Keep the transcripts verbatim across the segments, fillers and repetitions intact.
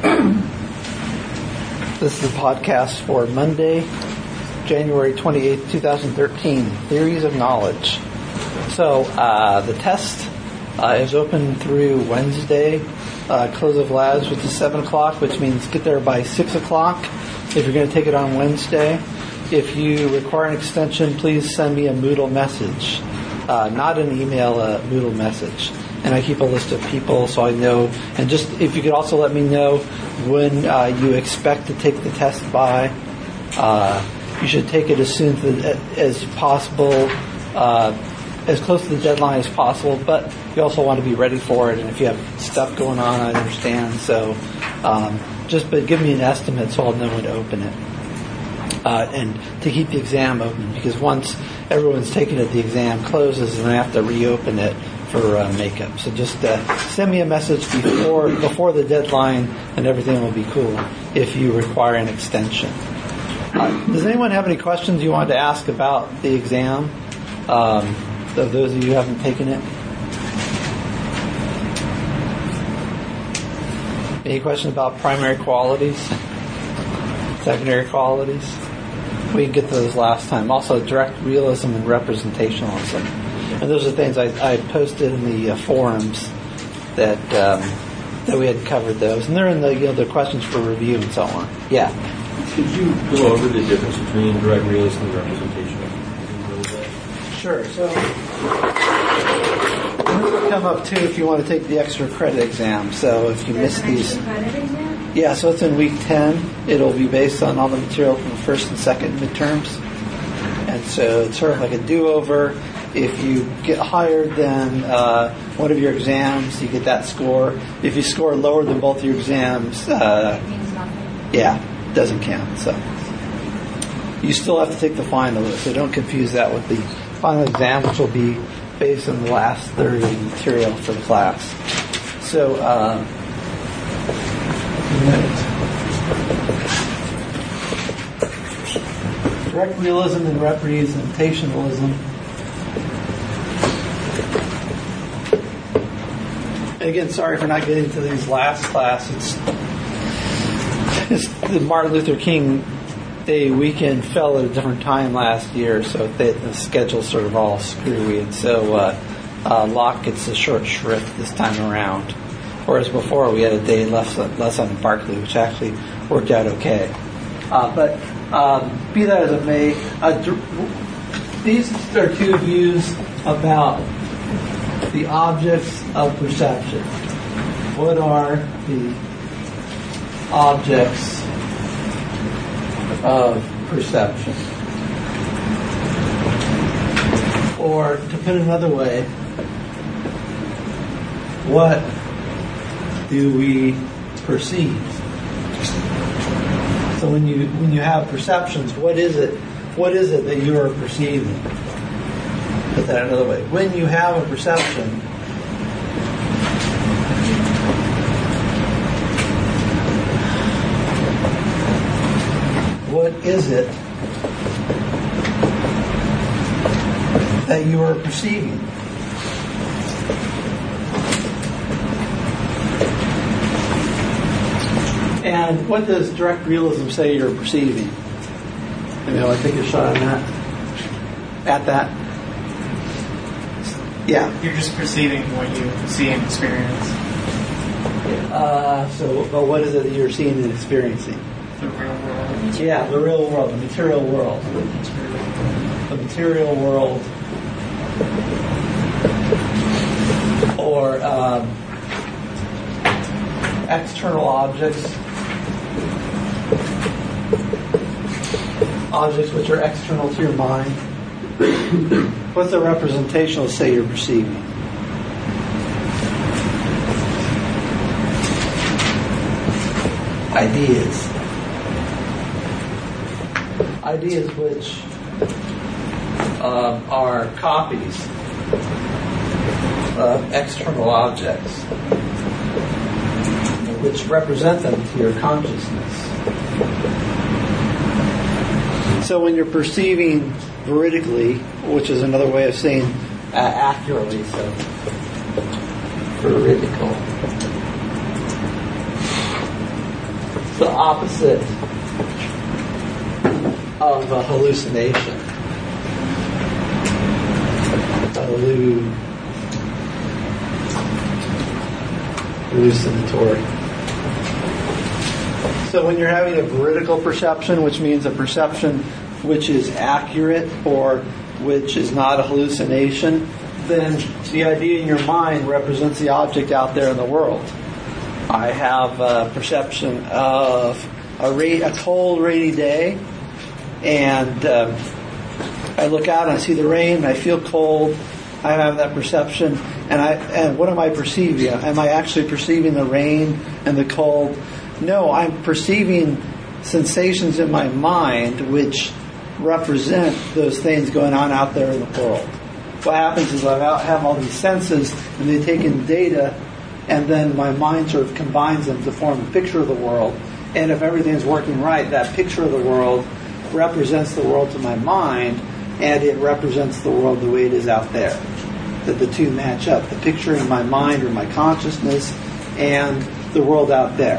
This is the podcast for Monday, January twenty-eighth, twenty thirteen, Theories of Knowledge. So uh, the test uh, is open through Wednesday, uh, close of labs, which is seven o'clock, which means get there by six o'clock if you're going to take it on Wednesday. If you require an extension, please send me a Moodle message, uh, not an email, a Moodle message. And I keep a list of people so I know. And just if you could also let me know when uh, you expect to take the test by. Uh, you should take it as soon as, as possible, uh, as close to the deadline as possible. But you also want to be ready for it. And if you have stuff going on, I understand. So um, just but give me an estimate so I'll know when to open it. Uh, and to keep the exam open, because once everyone's taken it, the exam closes and I have to reopen it for uh, makeup. So just uh, send me a message before before the deadline, and everything will be cool if you require an extension. Uh, does anyone have any questions you wanted to ask about the exam? Um, of those of you who haven't taken it? Any questions about primary qualities? Secondary qualities? We get those last time. Also, direct realism and representationalism. And those are things I, I posted in the uh, forums that um, that we had covered those, and they're in the you know the questions for review and so on. Yeah. Could you go over the difference between direct realism and representational? Sure. So this will come up too if you want to take the extra credit exam. So if you miss these, yeah. So it's in week ten. It'll be based on all the material from the first and second midterms, and so it's sort of like a do-over. If you get higher than uh, one of your exams, you get that score. If you score lower than both your exams, uh, yeah, it doesn't count. So you still have to take the final. So don't confuse that with the final exam, which will be based on the last third of the material for the class. So, uh, direct realism and representationalism. Again, sorry for not getting to these last class. It's, it's the Martin Luther King Day weekend fell at a different time last year, so they, the schedule's sort of all screwy. And so uh, uh, Locke gets a short shrift this time around. Whereas before we had a day less, less on Barclay, which actually worked out okay. Uh, but um, be that as it may, uh, these are two views about the objects of perception. What are the objects of perception? Or, to put it another way, what do we perceive? So when you when you have perceptions, what is it? What is it that you are perceiving? Put that another way. When you have a perception, what is it that you are perceiving? And what does direct realism say you're perceiving? Maybe I'll take a shot on that. At that. Yeah. You're just perceiving what you see and experience. Uh, so, but what is it that you're seeing and experiencing? The real world. Yeah, the real world, the material world. The material world. Or um, external objects. Objects which are external to your mind. What's the representational say you're perceiving? Ideas. Ideas which um, are copies of external objects, which represent them to your consciousness. So when you're perceiving veridically, which is another way of saying uh, accurately, so veridical. the opposite of a hallucination. Hallu- hallucinatory. So when you're having a veridical perception, which means a perception which is accurate or which is not a hallucination, then the idea in your mind represents the object out there in the world. I have a perception of a, ra- a cold, rainy day, and um, I look out and I see the rain, and I feel cold. I have that perception, and I and what am I perceiving? Am I actually perceiving the rain and the cold? No, I'm perceiving sensations in my mind which represent those things going on out there in the world. What happens is I have all these senses, and they take in data, and then my mind sort of combines them to form a picture of the world. And if everything's working right, that picture of the world represents the world to my mind, and it represents the world the way it is out there. That the two match up. The picture in my mind or my consciousness and the world out there.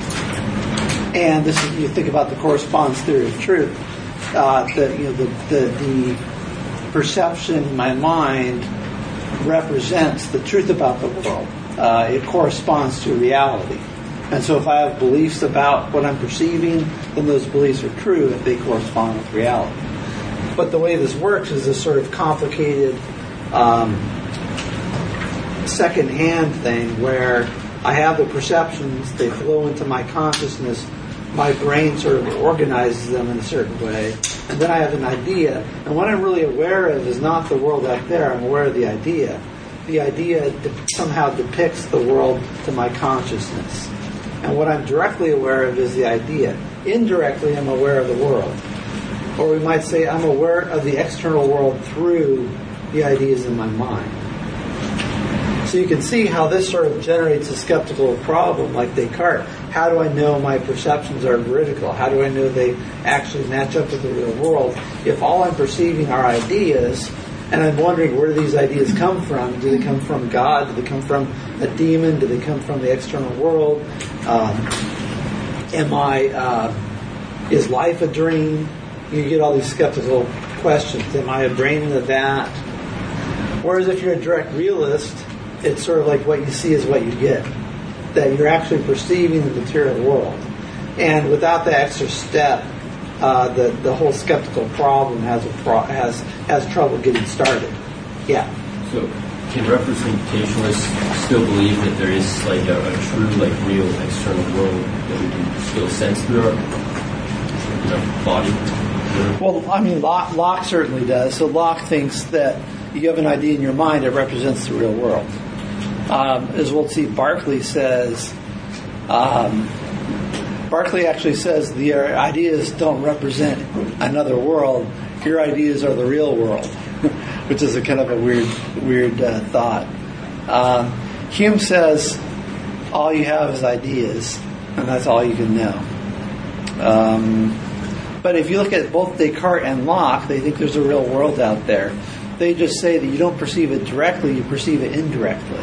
And this is, you think about the correspondence theory of truth. Uh, the, you know, the, the, the perception in my mind represents the truth about the world. Uh, it corresponds to reality. And so if I have beliefs about what I'm perceiving, then those beliefs are true if they correspond with reality. But the way this works is this sort of complicated um, second-hand thing where I have the perceptions, they flow into my consciousness, my brain sort of organizes them in a certain way, and then I have an idea. And what I'm really aware of is not the world out there, I'm aware of the idea. The idea de- somehow depicts the world to my consciousness. And what I'm directly aware of is the idea. Indirectly, I'm aware of the world. Or we might say I'm aware of the external world through the ideas in my mind. So you can see how this sort of generates a skeptical problem like Descartes. How do I know my perceptions are veridical? How do I know they actually match up with the real world? If all I'm perceiving are ideas, and I'm wondering where do these ideas come from? Do they come from God? Do they come from a demon? Do they come from the external world? Um, am I, uh, is life a dream? You get all these skeptical questions. Am I a brain in a vat? Whereas if you're a direct realist, it's sort of like what you see is what you get. That you're actually perceiving the material world. And without the extra step, uh, the, the whole skeptical problem has a pro- has has trouble getting started. Yeah. So can representationalists still believe that there is like a, a true, like real external world that we can still sense through our you know, body? Well, I mean, Locke, Locke certainly does. So Locke thinks that you have an idea in your mind that represents the real world. Um, as we'll see, Berkeley says, um, Berkeley actually says the ideas don't represent another world. Your ideas are the real world, which is a kind of a weird, weird uh, thought. Um, Hume says all you have is ideas, and that's all you can know. Um, but if you look at both Descartes and Locke, they think there's a real world out there. They just say that you don't perceive it directly, you perceive it indirectly.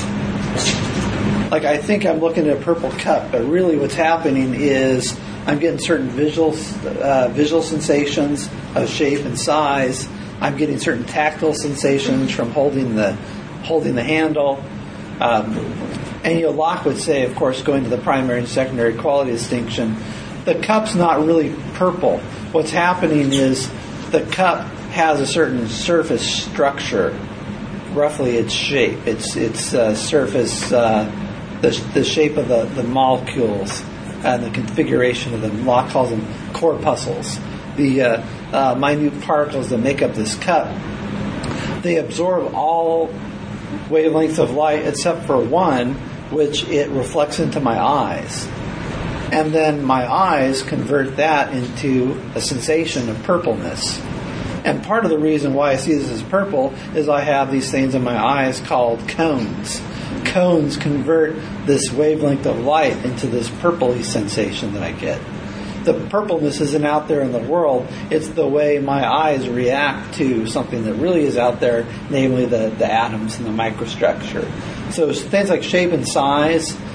Like, I think I'm looking at a purple cup, but really what's happening is I'm getting certain visual uh, visual sensations of shape and size. I'm getting certain tactile sensations from holding the holding the handle. Um, and you know, Locke would say, of course, going to the primary and secondary quality distinction, the cup's not really purple. What's happening is the cup has a certain surface structure, roughly its shape, its its uh, surface, uh, the the shape of the, the molecules and the configuration of them. Locke calls them corpuscles. The uh, uh, minute particles that make up this cup, they absorb all wavelengths of light except for one, which it reflects into my eyes. And then my eyes convert that into a sensation of purpleness. And part of the reason why I see this as purple is I have these things in my eyes called cones. Cones convert this wavelength of light into this purpley sensation that I get. The purpleness isn't out there in the world. It's the way my eyes react to something that really is out there, namely the, the atoms and the microstructure. So things like shape and size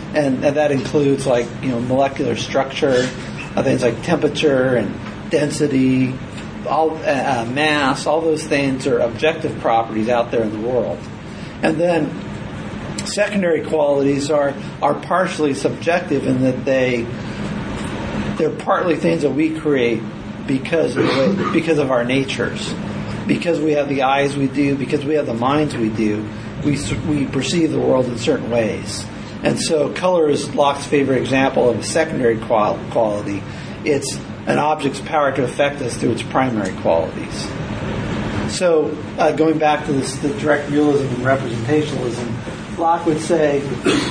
and, and that includes like you know molecular structure, uh, things like temperature and density, all uh, mass. All those things are objective properties out there in the world, and then secondary qualities are are partially subjective in that they they're partly things that we create because of the way, because of our natures, because we have the eyes we do, because we have the minds we do. We we perceive the world in certain ways. And so color is Locke's favorite example of a secondary qual- quality. It's an object's power to affect us through its primary qualities. So uh, going back to this, the direct realism and representationalism, Locke would say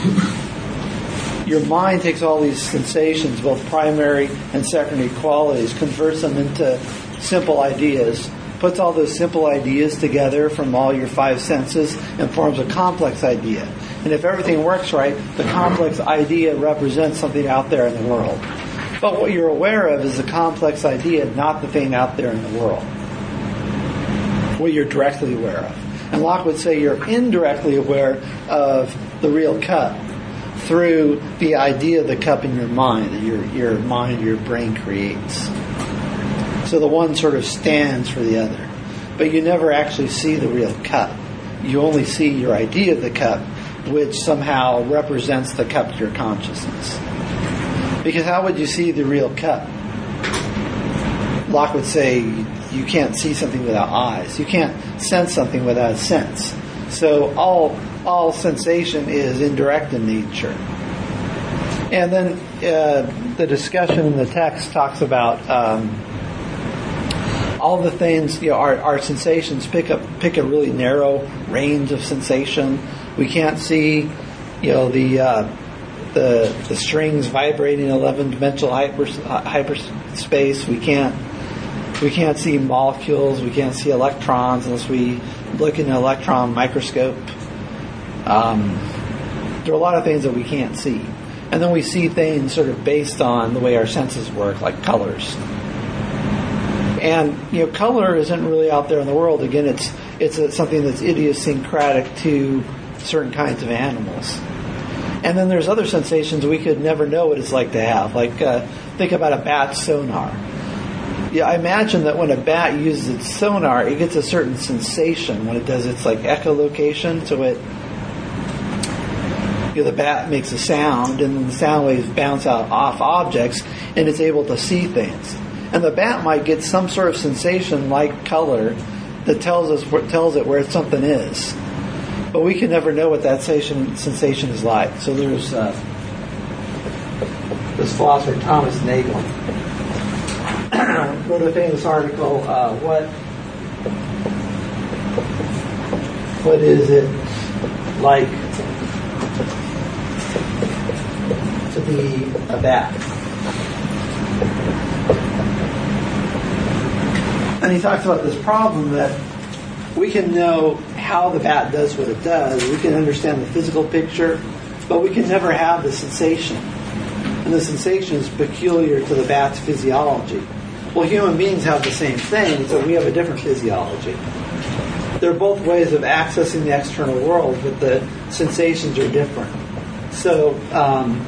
your mind takes all these sensations, both primary and secondary qualities, converts them into simple ideas, puts all those simple ideas together from all your five senses and forms a complex idea. And if everything works right, the complex idea represents something out there in the world. But what you're aware of is the complex idea, not the thing out there in the world. What you're directly aware of. And Locke would say you're indirectly aware of the real cup through the idea of the cup in your mind, that your, your mind, your brain creates. So the one sort of stands for the other. But you never actually see the real cup. You only see your idea of the cup, which somehow represents the cup of your consciousness. Because how would you see the real cup? Locke would say you can't see something without eyes. You can't sense something without a sense. So all all sensation is indirect in nature. And then uh, the discussion in the text talks about um, all the things, you know, our, our sensations pick up pick a really narrow range of sensation. We can't see, you know, the uh, the the strings vibrating in eleven-dimensional hyper, uh, hyperspace. We can't we can't see molecules. We can't see electrons unless we look in an electron microscope. Um, there are a lot of things that we can't see, and then we see things sort of based on the way our senses work, like colors. And you know, color isn't really out there in the world. Again, it's it's a, something that's idiosyncratic to certain kinds of animals. And then there's other sensations we could never know what it's like to have. Like uh, think about a bat's sonar. Yeah, I imagine that when a bat uses its sonar, it gets a certain sensation when it does its like echolocation. So it, you know, the bat makes a sound, and then the sound waves bounce out off objects, and it's able to see things. And the bat might get some sort of sensation like color that tells us what tells it where something is. But we can never know what that sensation, sensation is like. So there's uh, this philosopher, Thomas Nagel, wrote a famous article, uh, what what is it like to be a bat? And he talks about this problem that we can know how the bat does what it does. We can understand the physical picture, but we can never have the sensation. And the sensation is peculiar to the bat's physiology. Well, human beings have the same thing, so we have a different physiology. There are both ways of accessing the external world, but the sensations are different. So, um,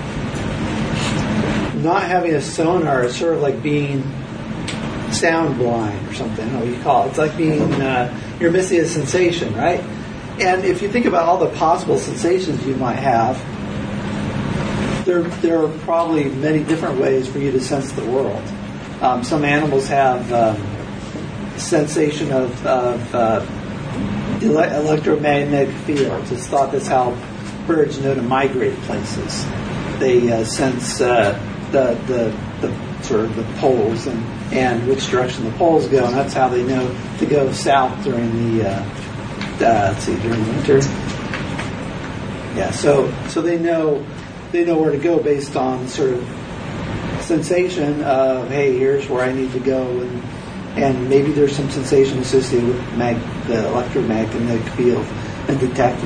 not having a sonar is sort of like being sound blind or something, what you call it. It's like being, uh, you're missing a sensation, right? And if you think about all the possible sensations you might have, there, there are probably many different ways for you to sense the world. Um, some animals have um, sensation of, of uh, ele- electromagnetic fields. It's thought that's how birds know to migrate places. They uh, sense uh, the, the, the sort of the poles and and which direction the poles go, and that's how they know to go south during the, uh, uh, let's see, during winter. Yeah, so so they know they know where to go based on sort of sensation of, hey, here's where I need to go, and and maybe there's some sensation associated with mag, the electromagnetic field and detecting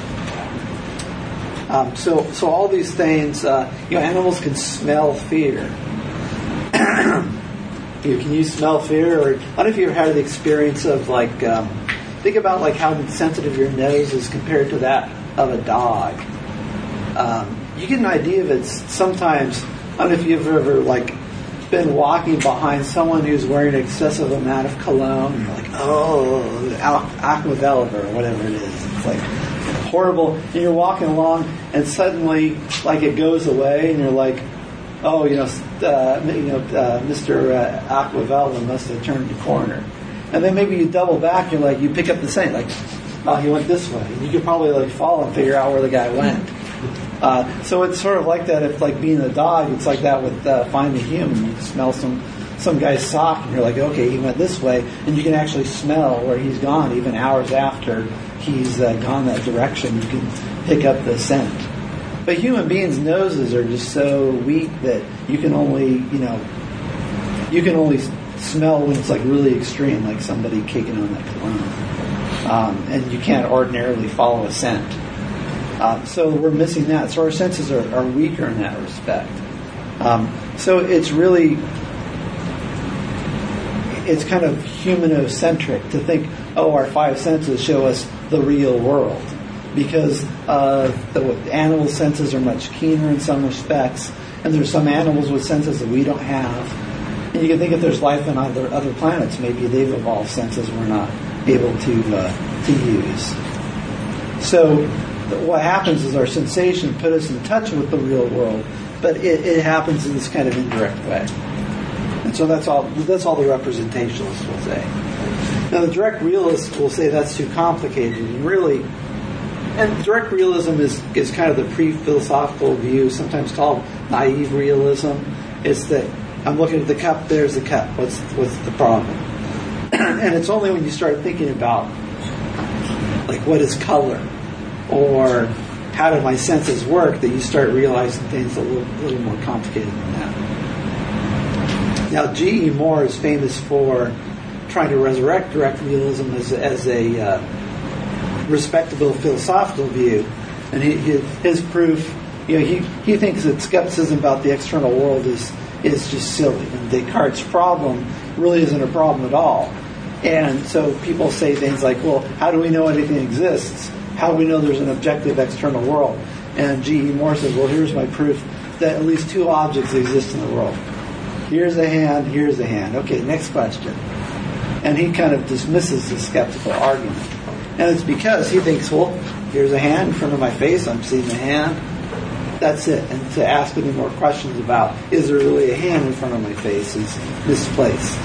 it. Um, so so all these things, uh, you know, animals can smell fear. You, can you smell fear? Or I don't know if you ever had the experience of like, um, think about like how sensitive your nose is compared to that of a dog. Um, you get an idea of it sometimes. I don't know if you've ever like been walking behind someone who's wearing an excessive amount of cologne. And you're like, oh, Aqua Velva or whatever it is. It's like horrible. And you're walking along, and suddenly, like, it goes away, and you're like, oh, you know, uh, you know, uh, Mister Uh, Aqua Velva must have turned the corner. And then maybe you double back, you're like, you pick up the scent, like, oh, he went this way. And you could probably like follow and figure out where the guy went. Uh, so it's sort of like that. If like being a dog, it's like that with uh, Find the Human. You smell some some guy's sock, and you're like, okay, he went this way, and you can actually smell where he's gone, even hours after he's uh, gone that direction. You can pick up the scent. But human beings' noses are just so weak that you can only, you know, you can only smell when it's like really extreme, like somebody caking on that cologne, um, and you can't ordinarily follow a scent. Um, so we're missing that. So our senses are, are weaker in that respect. Um, so it's really, it's kind of humanocentric to think, oh, our five senses show us the real world, because uh, the animal senses are much keener in some respects, and there's some animals with senses that we don't have. And you can think if there's life on other other planets, maybe they've evolved senses we're not able to uh, to use. So what happens is our sensation put us in touch with the real world, but it, it happens in this kind of indirect way. And so that's all that's all the representationalists will say. Now the direct realists will say that's too complicated, and really, and direct realism is, is kind of the pre-philosophical view, sometimes called naive realism. It's that I'm looking at the cup, there's the cup. What's what's the problem? And it's only when you start thinking about, like, what is color? Or how do my senses work, that you start realizing things a little, little more complicated than that. Now, G E. Moore is famous for trying to resurrect direct realism as, as a uh, respectable philosophical view. And he, his, his proof, you know, he, he thinks that skepticism about the external world is, is just silly. And Descartes' problem really isn't a problem at all. And so people say things like, well, how do we know anything exists? How do we know there's an objective external world? And G E. Moore says, well, here's my proof that at least two objects exist in the world. Here's a hand, here's a hand. Okay, next question. And he kind of dismisses the skeptical argument. And it's because he thinks, well, here's a hand in front of my face, I'm seeing the hand. That's it. And to ask any more questions about, is there really a hand in front of my face, is misplaced.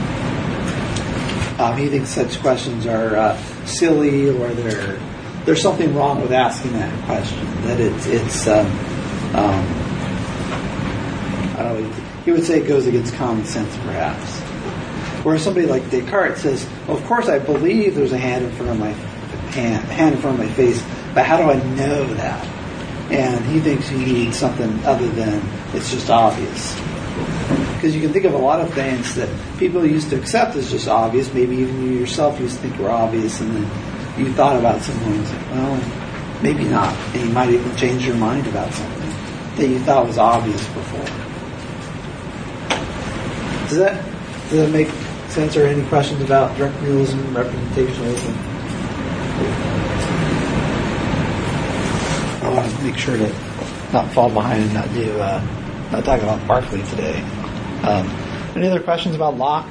Um, he thinks such questions are uh, silly, or they're there's something wrong with asking that question. That it's it's um, um, I don't know. He would say it goes against common sense, perhaps. Whereas somebody like Descartes says, well, of course I believe there's a hand in front of my hand, hand in front of my face, but how do I know that? And he thinks he needs something other than it's just obvious. Because you can think of a lot of things that people used to accept as just obvious. Maybe even you yourself used to think were obvious, and then you thought about something and was like, well, maybe not. And you might even change your mind about something that you thought was obvious before. Does that does that make sense, or any questions about direct realism, representationalism? I want to make sure to not fall behind and not do uh, not talk about Berkeley today. Um, any other questions about Locke?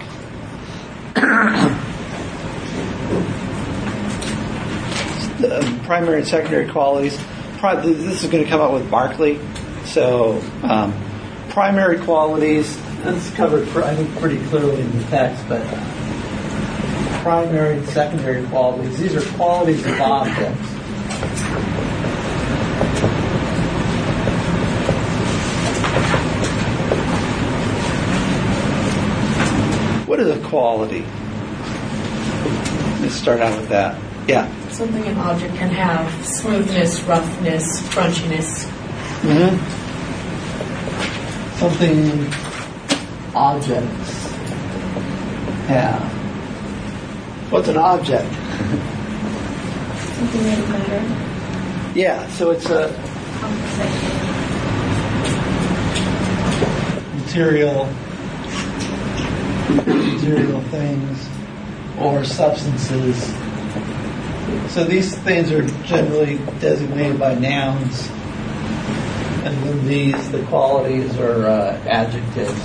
The primary and secondary qualities. Probably, this is going to come out with Berkeley. So, um, primary qualities. That's covered, I think, pretty clearly in the text. But primary and secondary qualities. These are qualities of objects. What is a quality? Let's start out with that. Yeah. Something an object can have: smoothness, roughness, crunchiness. Mm-hmm. Something objects have. What's an object? Something made of matter. Yeah, so it's a material, material things or substances. So these things are generally designated by nouns. And then these, the qualities are uh, adjectives.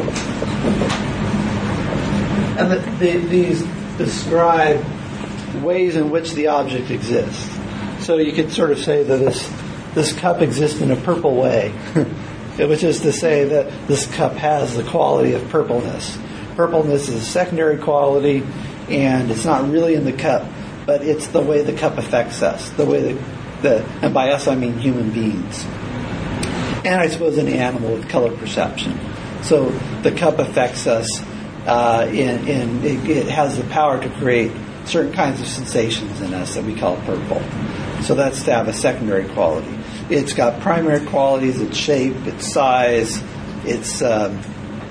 And the, the, these describe ways in which the object exists. So you could sort of say that this this cup exists in a purple way, which is to say that this cup has the quality of purpleness. Purpleness is a secondary quality, and it's not really in the cup, but it's the way the cup affects us, the way that, the, and by us I mean human beings. And I suppose any animal with color perception. So the cup affects us, uh, in, in it, it has the power to create certain kinds of sensations in us that we call purple. So that's to have a secondary quality. It's got primary qualities: its shape, its size, its um,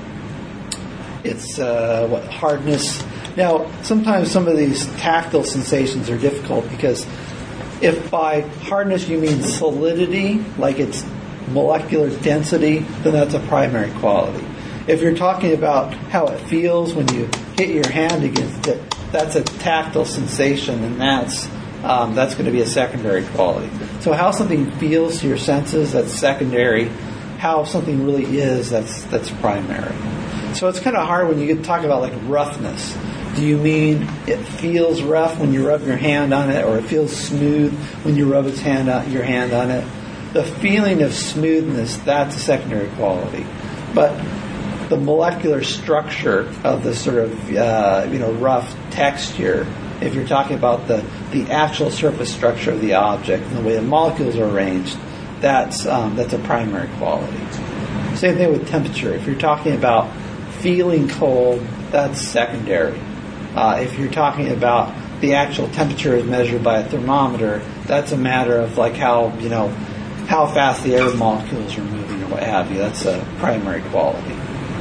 its uh, what, hardness. Now, sometimes some of these tactile sensations are difficult because if by hardness you mean solidity, like its molecular density, then that's a primary quality. If you're talking about how it feels when you hit your hand against it, that's a tactile sensation, and that's um, that's going to be a secondary quality. So how something feels to your senses, that's secondary. How something really is, that's that's primary. So it's kind of hard when you get to talk about like roughness. Do you mean it feels rough when you rub your hand on it, or it feels smooth when you rub its hand on, your hand on it? The feeling of smoothness, that's a secondary quality. But the molecular structure of the sort of uh, you know rough texture, if you're talking about the, the actual surface structure of the object and the way the molecules are arranged, that's um, that's a primary quality. Same thing with temperature. If you're talking about feeling cold, that's secondary. Uh, if you're talking about the actual temperature is measured by a thermometer, that's a matter of like how you know how fast the air molecules are moving or what have you. That's a primary quality.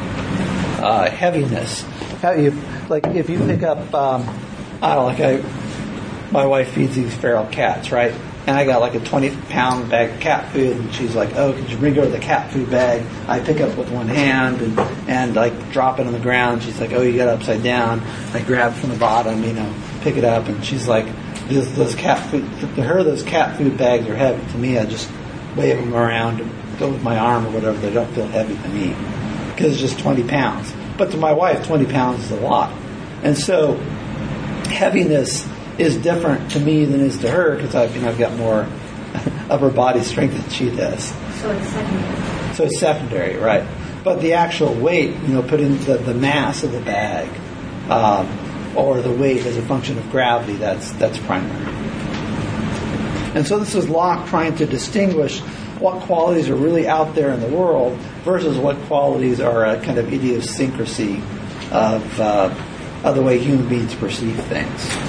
Uh, heaviness. How you like if you pick up um, I don't know, like I my wife feeds these feral cats, right? And I got like a twenty pound bag of cat food, and she's like, "Oh, could you bring her the cat food bag?" I pick up with one hand and and like drop it on the ground. She's like, "Oh, you got it upside down." I grab from the bottom, you know, pick it up, and she's like, "Those, those cat food to her, those cat food bags are heavy. To me, I just wave them around and go with my arm or whatever. They don't feel heavy to me because it's just twenty pounds. But to my wife, twenty pounds is a lot, and so heaviness is different to me than it is to her because I've you know I've got more upper body strength than she does. So it's secondary. So it's secondary, right? But the actual weight, you know, put in the, the mass of the bag, um, or the weight as a function of gravity, that's that's primary. And so this is Locke trying to distinguish what qualities are really out there in the world versus what qualities are a kind of idiosyncrasy of uh, of the way human beings perceive things.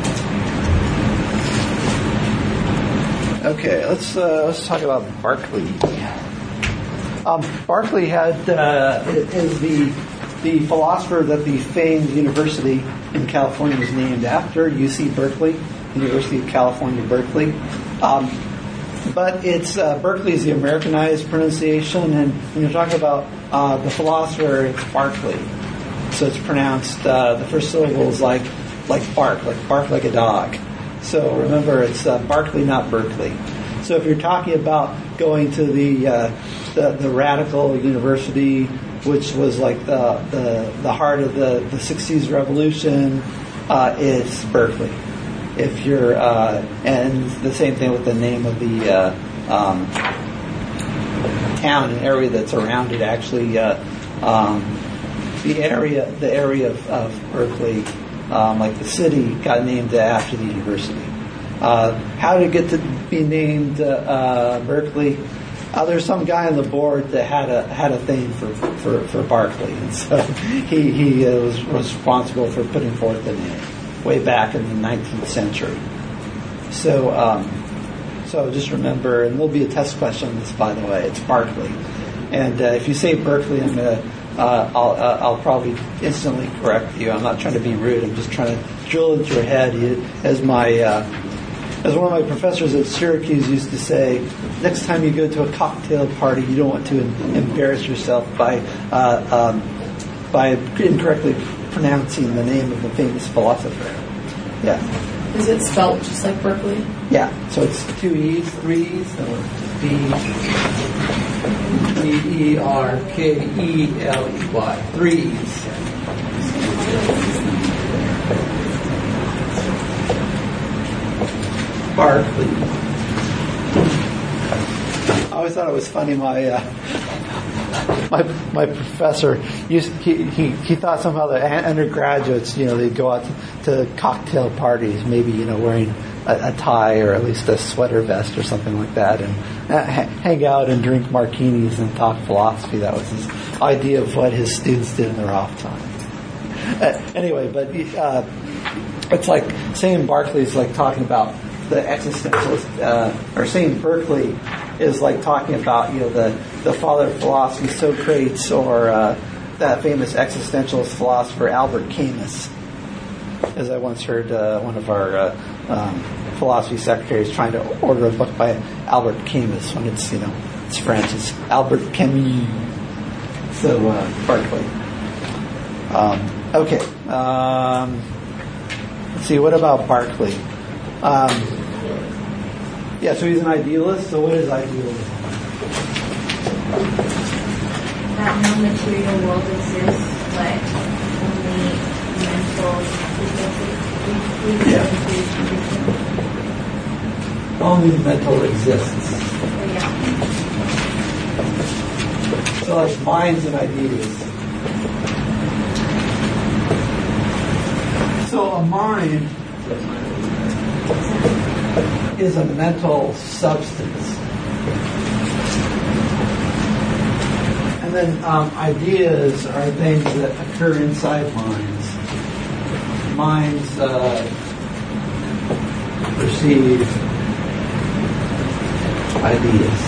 Okay, let's uh, let's talk about Berkeley. Um, Berkeley had uh, is the the philosopher that the famed university in California is named after, U C Berkeley, University of California, Berkeley. Um, but it's uh, Berkeley is the Americanized pronunciation, and when you're talking about uh, the philosopher, it's Berkeley. So it's pronounced uh, the first syllable is like like bark, like bark like a dog. So remember, it's uh, Berkeley, not Berkeley. So if you're talking about going to the uh, the, the radical university, which was like the the, the heart of the, the sixties revolution, uh, it's Berkeley. If you're uh, and the same thing with the name of the uh, um, town and area that's around it. Actually, uh, um, the area the area of, of Berkeley. Um, like the city got named after the university. Uh, how did it get to be named uh, uh, Berkeley? Uh, there's some guy on the board that had a had a thing for for, for Berkeley, and so he he uh, was responsible for putting forth the name way back in the nineteenth century. So um, so just remember, and there'll be a test question on this, by the way. It's Berkeley, and uh, if you say Berkeley, I'm gonna. Uh, I'll, uh, I'll probably instantly correct you. I'm not trying to be rude. I'm just trying to drill into your head. You, as my, uh, as one of my professors at Syracuse used to say, next time you go to a cocktail party, you don't want to em- embarrass yourself by uh, um, by incorrectly pronouncing the name of the famous philosopher. Yeah. Is it spelled just like Berkeley? Yeah. So it's two E's, three E's. Or, B E E R K E L E Y. Three E's. Barclay. I always thought it was funny. My uh, my my professor used he, he he thought somehow that undergraduates, you know, they'd go out to, to cocktail parties, maybe, you know, wearing a, a tie or at least a sweater vest or something like that, and uh, hang out and drink martinis and talk philosophy. That was his idea of what his students did in their off time. Uh, anyway, but uh, it's like saying Barclay is like talking about the existentialist, uh, or saying Berkeley is like talking about, you know, the, the father of philosophy, Socrates, or uh, that famous existentialist philosopher Albert Camus. As I once heard uh, one of our uh, um, philosophy secretaries trying to order a book by Albert Camus when it's, you know, it's French, it's Albert Camus. So, uh, Berkeley. Um, okay. Um, let's see, what about Berkeley? Um, yeah, so he's an idealist. So what is idealism? That no material world exists, but only mental existence. Yeah. Only mental exists. Yeah. So like minds and ideas. So a mind is a mental substance. And then um, ideas are things that occur inside minds. Minds uh, perceive ideas.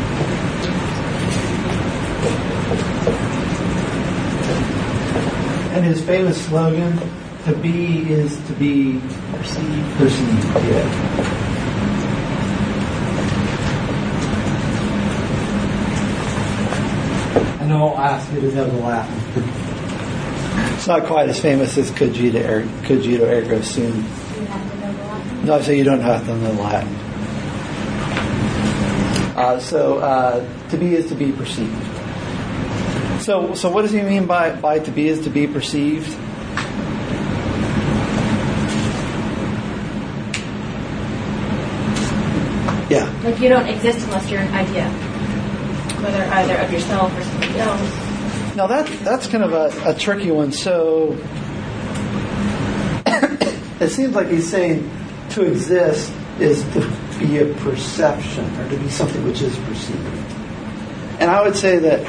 And his famous slogan, to be is to be perceived. Perceived, yeah. I know I'll ask you to know the Latin. It's not quite as famous as cogito, er, cogito ergo sum. You have to know the Latin. No, I say you don't have to know Latin. Uh, so uh, to be is to be perceived. So so what does he mean by, by to be is to be perceived? Yeah. Like you don't exist unless you're an idea, whether either of yourself or somebody else. Now that that's kind of a, a tricky one. So it seems like he's saying to exist is to be a perception or to be something which is perceived. And I would say that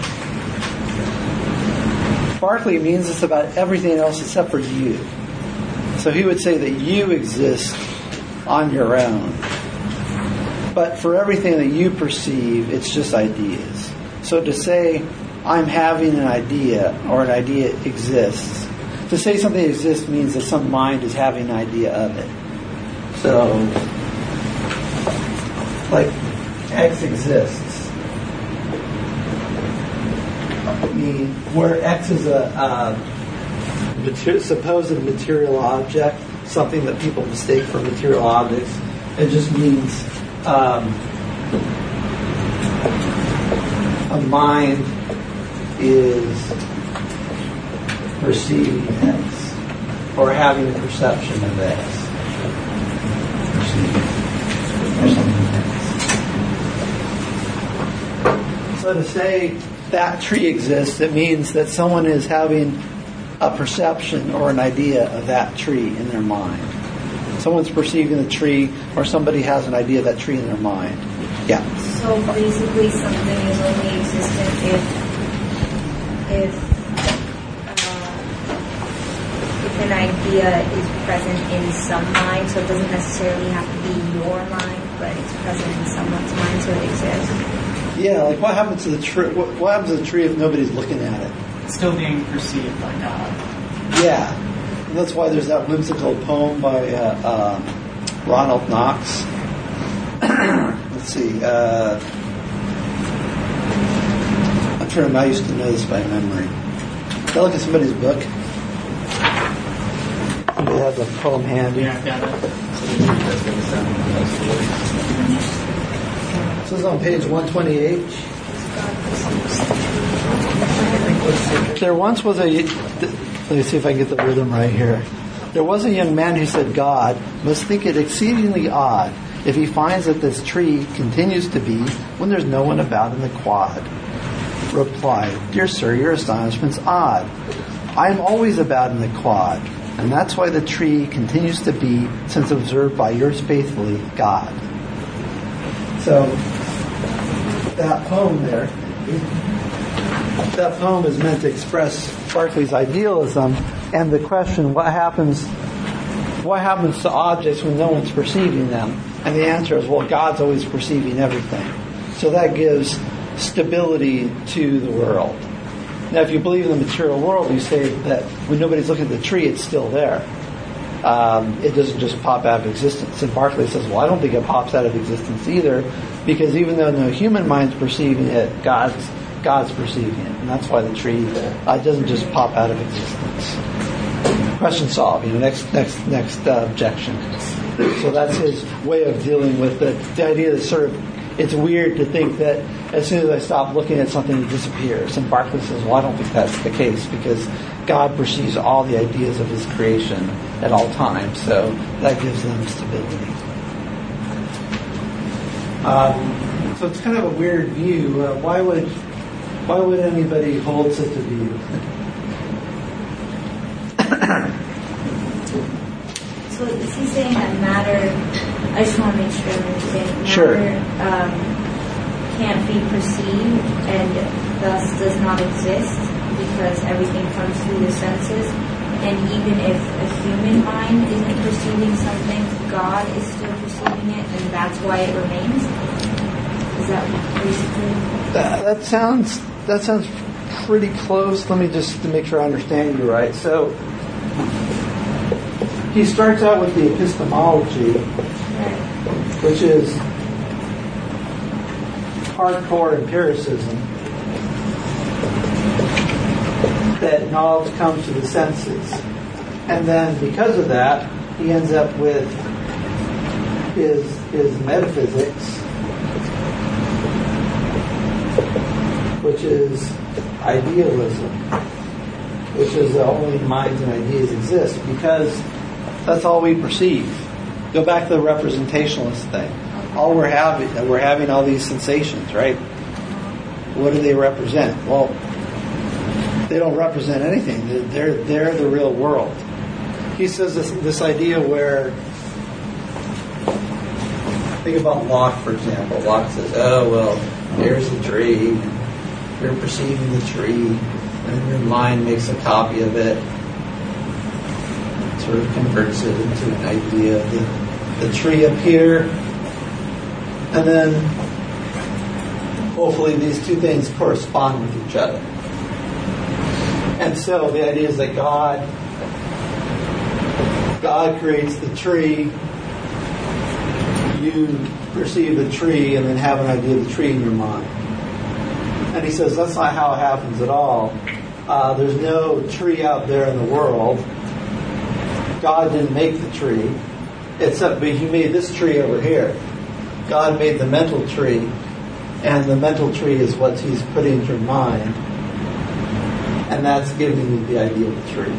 Berkeley means this about everything else except for you. So he would say that you exist on your own. But for everything that you perceive, it's just ideas. So to say, I'm having an idea, or an idea exists, to say something exists means that some mind is having an idea of it. So, like, X exists. I mean, where X is a, a mater- supposed material object, something that people mistake for material objects, it just means Um, a mind is perceiving X or having a perception of X. Perceiving or something X. So to say that tree exists, it means that someone is having a perception or an idea of that tree in their mind. Someone's perceiving the tree, or somebody has an idea of that tree in their mind. Yeah. So basically, something is only existent if if uh, if an idea is present in some mind. So it doesn't necessarily have to be your mind, but it's present in someone's mind, so it exists. Yeah, like what happens to the tree? What, what happens to the tree if nobody's looking at it? It's still being perceived by God. Yeah. And that's why there's that whimsical poem by uh, uh, Ronald Knox. Let's see. Uh, I'm trying to, I used to know this by memory. Can I look at somebody's book? Somebody has a poem handy. Yeah, I've got it. This is on page one twenty-eight. There once was a, let me see if I can get the rhythm right here. There was a young man who said God must think it exceedingly odd if he finds that this tree continues to be when there's no one about in the quad. Replied, dear sir, your astonishment's odd. I am always about in the quad, and that's why the tree continues to be since observed by yours faithfully, God. So, that poem there, that poem is meant to express Berkeley's idealism and the question, what happens what happens to objects when no one's perceiving them? And the answer is, well, God's always perceiving everything. So that gives stability to the world. Now, if you believe in the material world, you say that when nobody's looking at the tree, it's still there. Um, it doesn't just pop out of existence. And Berkeley says, well, I don't think it pops out of existence either, because even though no human mind's perceiving it, God's God's perceiving it. And that's why the tree uh, doesn't just pop out of existence. Question solved. You know, next, next, next uh, objection. So that's his way of dealing with the, the idea that sort of, it's weird to think that as soon as I stop looking at something, it disappears. And Berkeley says, well, I don't think that's the case, because God perceives all the ideas of his creation at all times. So that gives them stability. Um, so it's kind of a weird view. Uh, why would why would anybody hold such a view? So is he saying that matter, I just want to make sure I'm understanding, matter Sure. um, can't be perceived and thus does not exist because everything comes through the senses, and even if a human mind isn't perceiving something, God is still perceiving it, and that's why it remains? Is that basically? That, that sounds that sounds pretty close. Let me just to make sure I understand you right. So he starts out with the epistemology, which is hardcore empiricism, that knowledge comes to the senses. And then because of that, he ends up with his his metaphysics, which is idealism, which is uh, only minds and ideas exist, because that's all we perceive. Go back to the representationalist thing. All we're having, we're having all these sensations, right? What do they represent? Well, they don't represent anything. They're they're the real world. He says this this idea where, think about Locke, for example. Locke says, "Oh well, there's the tree. You're perceiving the tree, and your mind makes a copy of it, sort of converts it into an idea. The, the tree up here, and then hopefully these two things correspond with each other." And so the idea is that God, God creates the tree. You perceive the tree and then have an idea of the tree in your mind. And he says that's not how it happens at all. Uh, there's no tree out there in the world. God didn't make the tree, except but he made this tree over here. God made the mental tree, and the mental tree is what he's putting into your mind. And that's giving you the idea of the tree.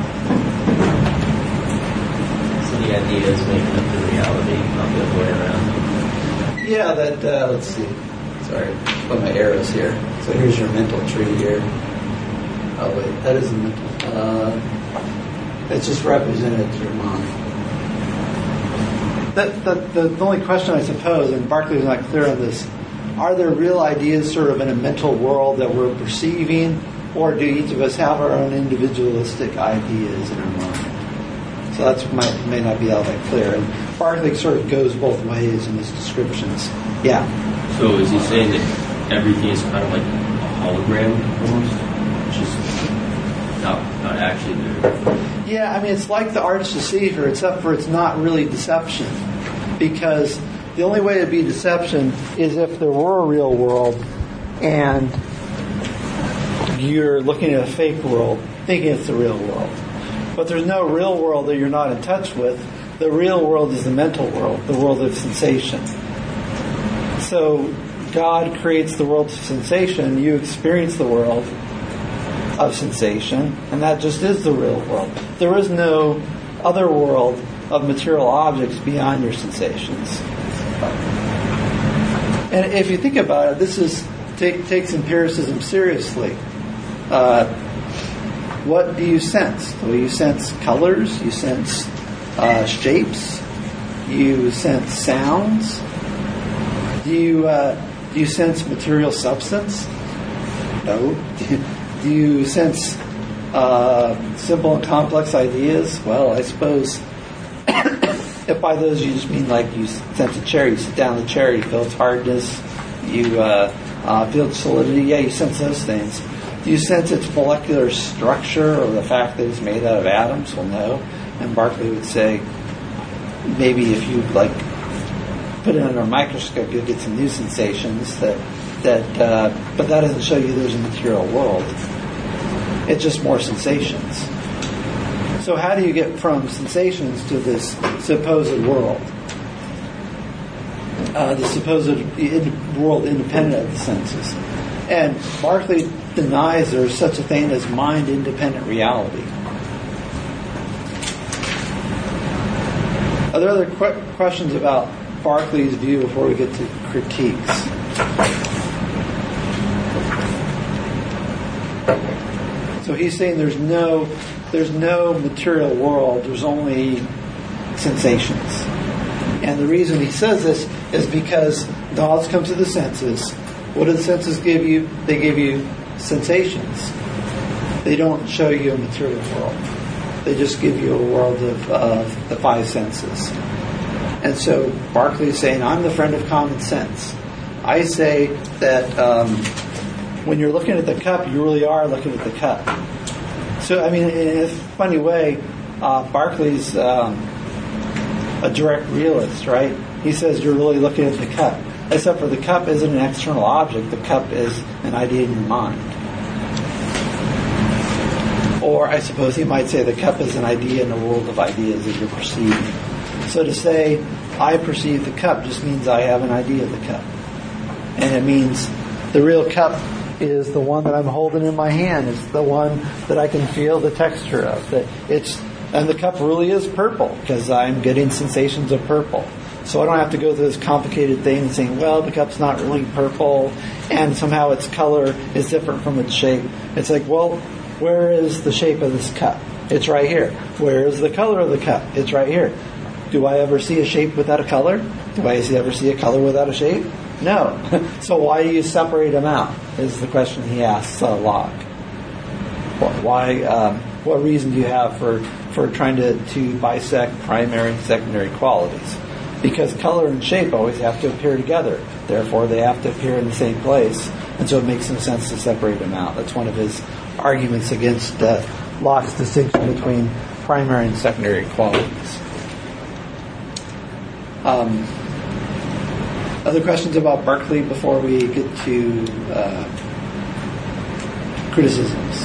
So the idea is making up the reality, not the other way around. Yeah, that, uh, let's see. Sorry, put my arrows here. So here's your mental tree here. Oh wait, that isn't mental. Uh, it's just represented to your mind. That, that, the, the only question I suppose, and Berkeley's not clear on this, are there real ideas sort of in a mental world that we're perceiving, or do each of us have our own individualistic ideas in our mind? So that might may not be all that clear. And Berkeley sort of goes both ways in his descriptions. Yeah. So is he saying that everything is kind of like a hologram almost? Just not, not actually there? Yeah, I mean, it's like the arch deceiver, except for it's not really deception. Because the only way to be deception is if there were a real world and you're looking at a fake world, thinking it's the real world. But there's no real world that you're not in touch with. The real world is the mental world, the world of sensation. so God creates the world of sensation. You experience the world of sensation, and that just is the real world. There is no other world of material objects beyond your sensations. And if you think about it, this is take, takes empiricism seriously. Uh, what do you sense? Well, you sense colors, you sense uh, shapes, you sense sounds. Do you uh, do you sense material substance? No. Do you sense uh, simple and complex ideas? Well, I suppose if by those you just mean like you sense a chair, you sit down in the chair, you feel its hardness, you uh, uh, feel its solidity. Yeah, you sense those things. Do you sense its molecular structure or the fact that it's made out of atoms? Well, no. And Berkeley would say maybe if you like put it under a microscope, you'll get some new sensations that that. Uh, but that doesn't show you there's a material world. It's just more sensations. So how do you get from sensations to this supposed world? Uh, the supposed in- world independent of the senses. And Berkeley denies there's such a thing as mind-independent reality. Are there other que- questions about Berkeley's view before we get to critiques? So he's saying there's no there's no material world, there's only sensations. And the reason he says this is because knowledge comes to the senses. What do the senses give you? They give you sensations. They don't show you a material world. They just give you a world of uh, the five senses. And so Berkeley is saying, I'm the friend of common sense. I say that um, when you're looking at the cup, you really are looking at the cup. So, I mean, in a funny way, uh, Berkeley's um, a direct realist, right? He says you're really looking at the cup. Except for the cup isn't an external object. The cup is an idea in your mind. Or I suppose he might say the cup is an idea in a world of ideas that you're perceiving. So to say, I perceive the cup just means I have an idea of the cup. And it means the real cup is the one that I'm holding in my hand. It's the one that I can feel the texture of. That it's and the cup really is purple because I'm getting sensations of purple. So I don't have to go through this complicated thing and saying, well, the cup's not really purple and somehow its color is different from its shape. It's like, well, where is the shape of this cup? It's right here. Where is the color of the cup? It's right here. Do I ever see a shape without a color? Do I ever see a color without a shape? No. So why do you separate them out? Is the question he asks uh, Locke. Why? Um, what reason do you have for, for trying to, to bisect primary and secondary qualities? Because color and shape always have to appear together. Therefore, they have to appear in the same place. And so it makes no sense to separate them out. That's one of his arguments against uh, Locke's distinction between primary and secondary qualities. Um, other questions about Berkeley before we get to uh, criticisms?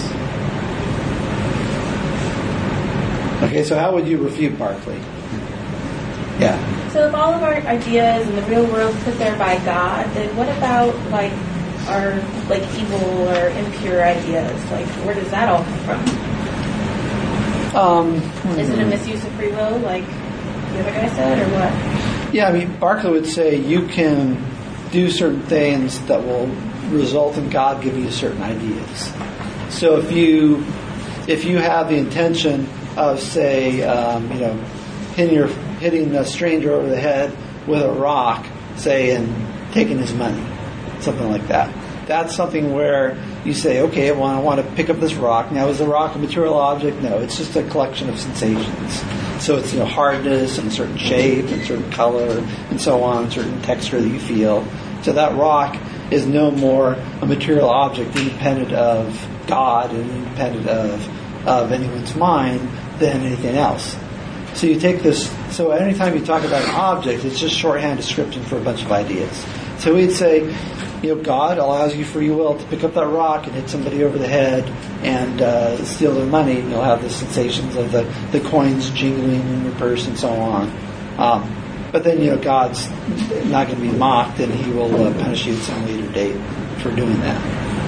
Okay, so how would you refute Berkeley? Yeah. So if all of our ideas in the real world put there by God, then what about like our like evil or impure ideas? Like where does that all come from? Um, Is it a misuse of free will, like the other guy said, or what? Yeah, I mean, Berkeley would say you can do certain things that will result in God giving you certain ideas. So if you if you have the intention of, say, um, you know, hitting your hitting a stranger over the head with a rock, say, and taking his money, something like that. That's something where you say, okay, well, I want to pick up this rock. Now, is the rock a material object? No, it's just a collection of sensations. So it's, you know, hardness and certain shape and certain color and so on, certain texture that you feel. So that rock is no more a material object independent of God and independent of, of anyone's mind than anything else. So you take this, so anytime you talk about an object, it's just shorthand description for a bunch of ideas. So we'd say, you know, God allows you free will to pick up that rock and hit somebody over the head and uh, steal their money, and you'll have the sensations of the, the coins jingling in your purse and so on. Um, But then, you know, God's not going to be mocked, and He will uh, punish you at some later date for doing that.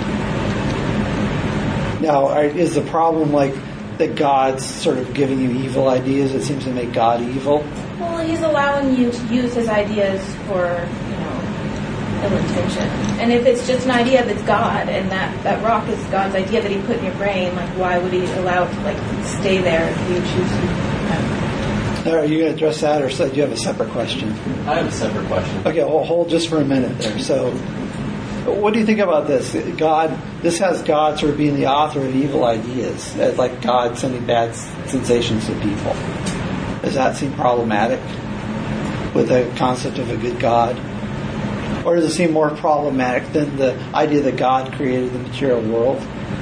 Now, are, is the problem like that God's sort of giving you evil ideas? It seems to make God evil. Well, He's allowing you to use His ideas for, you know, ill intention. And if it's just an idea that's God, and that, that rock is God's idea that He put in your brain, like, why would He allow it to, like, stay there if you choose to? Are you going to address that, or do you have a separate question? I have a separate question. Okay, well, hold just for a minute there. So, what do you think about this? God, this has God sort of being the author of evil ideas, like God sending bad sensations to people. Does that seem problematic with the concept of a good God? Or does it seem more problematic than the idea that God created the material world?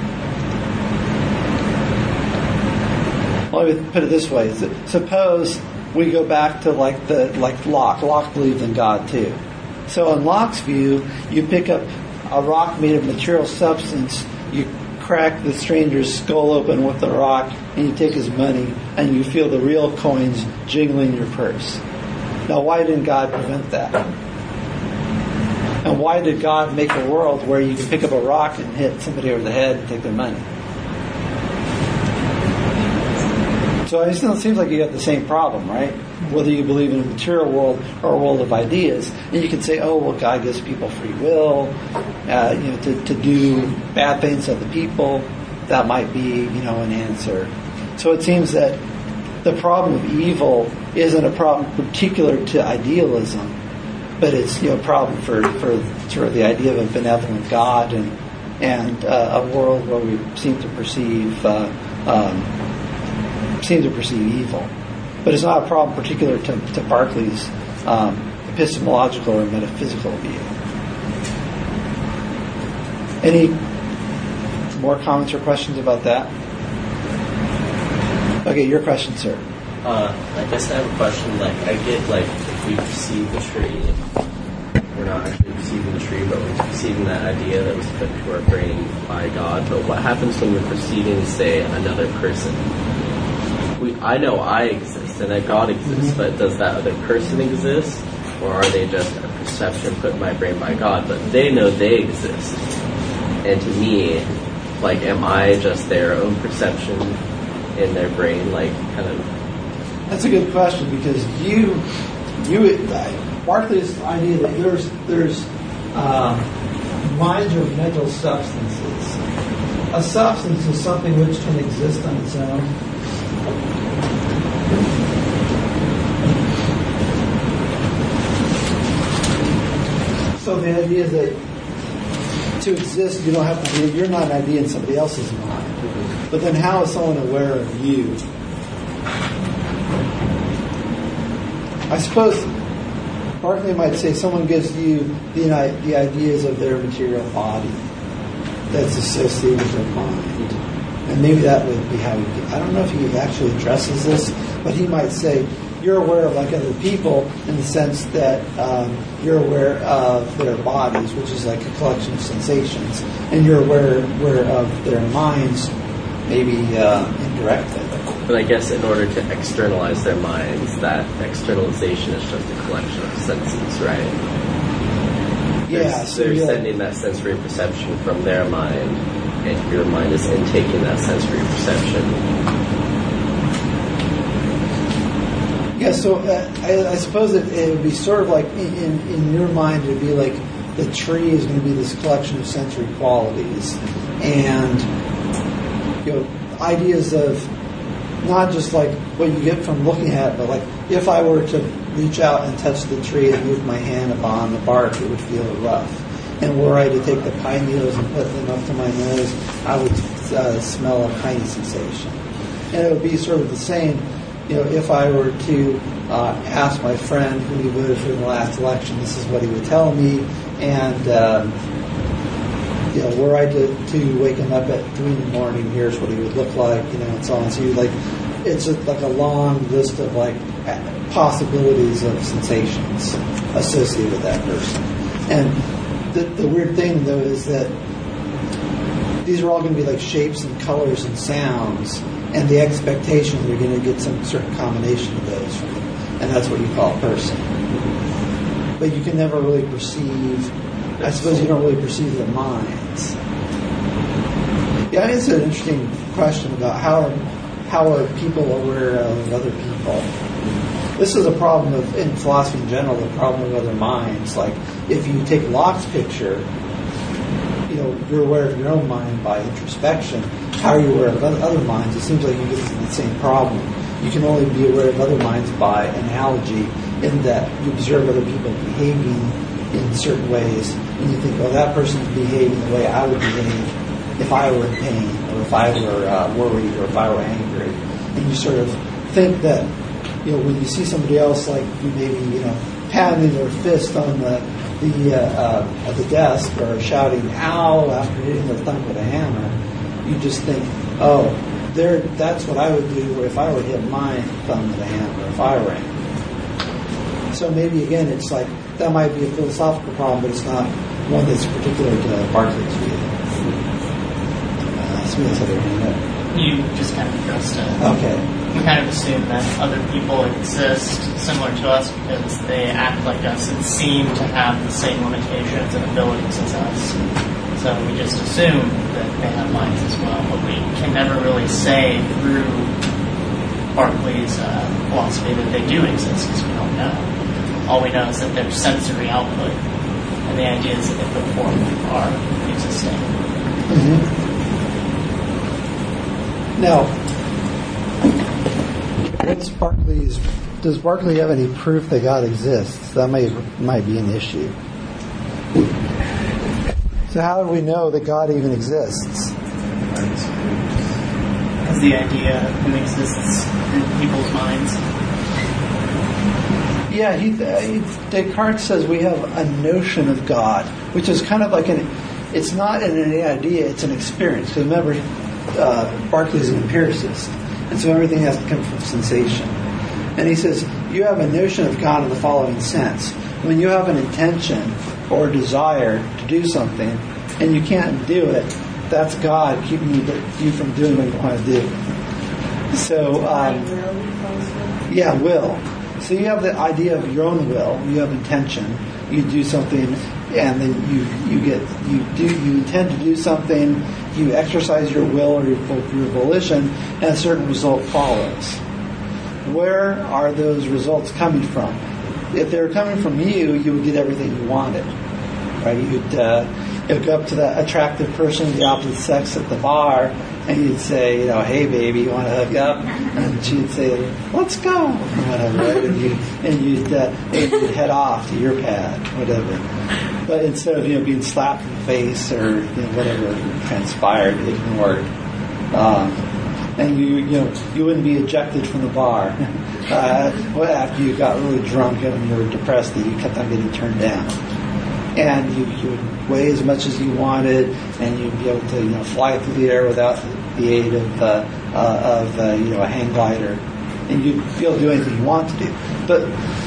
Let me put it this way. Suppose we go back to like the like Locke. Locke believed in God too. So in Locke's view, you pick up a rock made of material substance, you crack the stranger's skull open with the rock, and you take his money, and you feel the real coins jingling in your purse. Now, why didn't God prevent that? And why did God make a world where you can pick up a rock and hit somebody over the head and take their money? So it still seems like you got the same problem, right? Whether you believe in a material world or a world of ideas. And you can say, oh, well, God gives people free will, uh, you know, to, to do bad things to the people. That might be, you know, an answer. So it seems that the problem of evil isn't a problem particular to idealism, but it's, you know, a problem for, for sort of the idea of a benevolent God and and uh, a world where we seem to perceive uh, um, seem to perceive evil. But it's not a problem particular to, to Berkeley's um, epistemological or metaphysical view. Any more comments or questions about that? Okay, your question, sir. Uh, I guess I have a question. Like, I get, like, if we perceive the tree, we're not actually perceiving the tree, but we're perceiving that idea that was put into our brain by God. But what happens when we're perceiving, say, another person? We, I know I exist and that God exists, mm-hmm. but does that other person exist? Or are they just a perception put in my brain by God? But they know they exist. And to me, like, am I just their own perception in their brain? Like, kind of... That's a good question, because you, you, Berkeley's idea that there's, there's uh, minds are mental substances. A substance is something which can exist on its own. So the idea is that to exist, you don't have to be, you're not an idea in somebody else's mind. But then how is someone aware of you? I suppose Berkeley might say someone gives you the, the ideas of their material body that's associated with their mind. And maybe that would be how he, I don't know if he actually addresses this, but he might say, you're aware of like other people in the sense that um, you're aware of their bodies, which is like a collection of sensations, and you're aware, aware of their minds, maybe uh, indirectly. But I guess in order to externalize their minds, that externalization is just a collection of senses, right? Yeah. They're, So they're yeah. sending that sensory perception from their mind, and your mind is intaking that sensory perception. Yeah, so uh, I, I suppose it, it would be sort of like, in, in your mind, it would be like the tree is going to be this collection of sensory qualities. And, you know, ideas of not just like what you get from looking at it, but like if I were to reach out and touch the tree and move my hand upon the bark, it would feel rough. And were I to take the pine needles and put them up to my nose, I would uh, smell a piney sensation. And it would be sort of the same, you know, if I were to uh, ask my friend who he voted for in the last election, this is what he would tell me. And, um, you know, were I to, to wake him up at three in the morning, here's what he would look like, you know, and so on. So you like, it's a, like a long list of like possibilities of sensations associated with that person. And the, the weird thing, though, is that these are all going to be like shapes and colors and sounds, and the expectation you're going to get some certain combination of those from them. And that's what you call a person. but you can never really perceive. I suppose you don't really perceive the minds. Yeah, it's an interesting question about how are, how are people aware of other people. This is a problem of, in philosophy in general, the problem of other minds. Like, if you take Locke's picture, you know, you're aware of your own mind by introspection. How are you aware of other minds? It seems like you get the same problem. You can only be aware of other minds by analogy, in that you observe other people behaving in certain ways, and you think, oh, that person's behaving the way I would behave if I were in pain, or if I were uh, worried, or if I were angry. And you sort of think that, you know, when you see somebody else, like you maybe, you know, pounding their fist on the the uh, uh, at the desk, or shouting "ow" after hitting their thumb with a hammer, you just think, oh, there, that's what I would do if I were to hit my thumb with a hammer, if I were angry. So maybe again, it's like that might be a philosophical problem, but it's not one that's particular to Berkeley's view. Uh, Smith had their hand up. You just kind of addressed it. Okay. We kind of assume that other people exist similar to us because they act like us and seem to have the same limitations and abilities as us. So we just assume that they have minds as well, but we can never really say through Berkeley's uh, philosophy that they do exist because we don't know. All we know is that there's sensory output, and the idea is that they perform are existing. Mm-hmm. Now, what's Berkeley's? Does Berkeley have any proof that God exists? That may might be an issue. So how do we know that God even exists? As the idea who exists in people's minds. Yeah, he, he, Descartes says we have a notion of God, which is kind of like an. It's not an idea; it's an experience. Because remember, uh, Berkeley is an empiricist, and so everything has to come from sensation. And he says you have a notion of God in the following sense: when you have an intention or a desire to do something, and you can't do it, that's God keeping you, you from doing what you want to do. So, um, yeah, will. So you have the idea of your own will. You have intention. You do something, and then you you get you do you intend to do something. You exercise your will or your, your volition, and a certain result follows. Where are those results coming from? If they were coming from you, you would get everything you wanted, right? You'd uh, you'd go up to that attractive person of the opposite sex at the bar, and you'd say, you know, hey baby, you want to hook up? And she'd say, let's go, or whatever, right? And you and you'd uh, and you'd head off to your pad, whatever. But instead of you know being slapped in the face or you know, whatever transpired, ignored, um, and you you know you wouldn't be ejected from the bar uh, well, after you got really drunk and you were depressed that you kept on getting turned down. And you, you would weigh as much as you wanted, and you'd be able to, you know, fly through the air without the aid of, uh, uh, of uh, you know, a hang glider, and you'd be able to do anything you want to do. But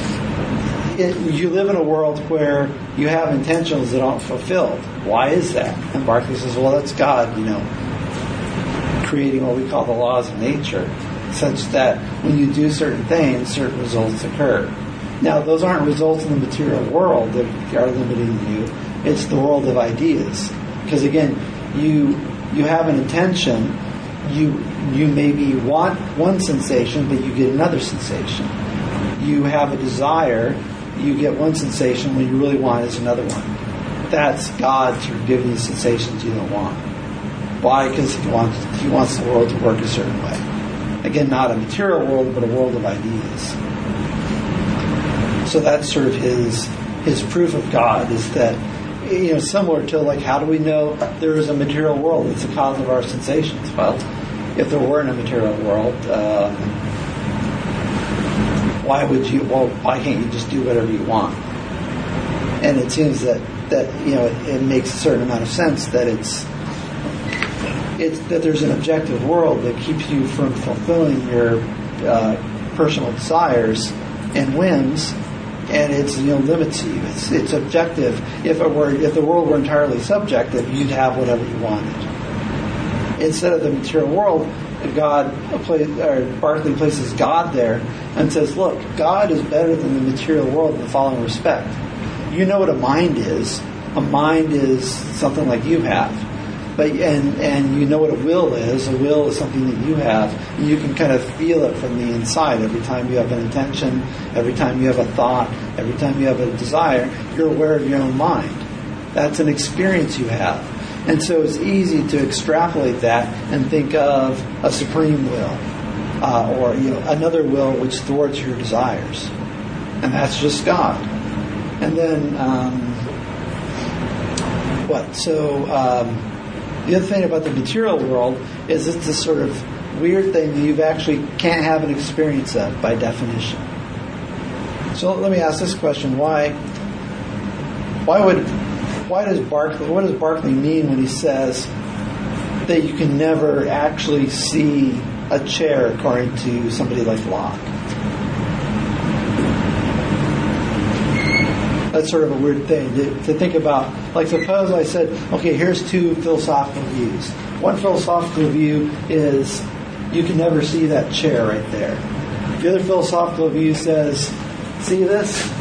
it, you live in a world where you have intentions that aren't fulfilled. Why is that? And Berkeley says, well, that's God, you know, creating what we call the laws of nature, such that when you do certain things, certain results occur. Now, those aren't results in the material world that are limiting you. It's the world of ideas. Because again, you you have an intention. You you maybe want one sensation, but you get another sensation. You have a desire. You get one sensation when you really want is another one. That's God sort of giving you sensations you don't want. Why? Because he wants he wants the world to work a certain way. Again, not a material world, but a world of ideas. So that's sort of his his proof of God is that, you know, similar to like how do we know there is a material world? It's the cause of our sensations. Well, if there weren't a material world, um, why would you? Well, why can't you just do whatever you want? And it seems that that you know it, it makes a certain amount of sense that it's it's that there's an objective world that keeps you from fulfilling your uh, personal desires and whims. And it's, you know, limits you. It's it's objective. If it were, if the world were entirely subjective, you'd have whatever you wanted. Instead of the material world, God, or Barclay places God there and says, look, God is better than the material world in the following respect. You know what a mind is. A mind is something like you have. But and and you know what a will is. A will is something that you have. And you can kind of feel it from the inside. Every time you have an intention, every time you have a thought, every time you have a desire, you're aware of your own mind. That's an experience you have. And so it's easy to extrapolate that and think of a supreme will, uh, or you know another will which thwarts your desires, and that's just God. And then um, what? So um, the other thing about the material world is it's this sort of weird thing that you actually can't have an experience of by definition. So let me ask this question: Why? Why would? Why does Barclay? What does Barclay mean when he says that you can never actually see a chair, according to somebody like Locke? That's sort of a weird thing to, to think about. Like, suppose I said, okay, here's two philosophical views. One philosophical view is you can never see that chair right there. The other philosophical view says, see this?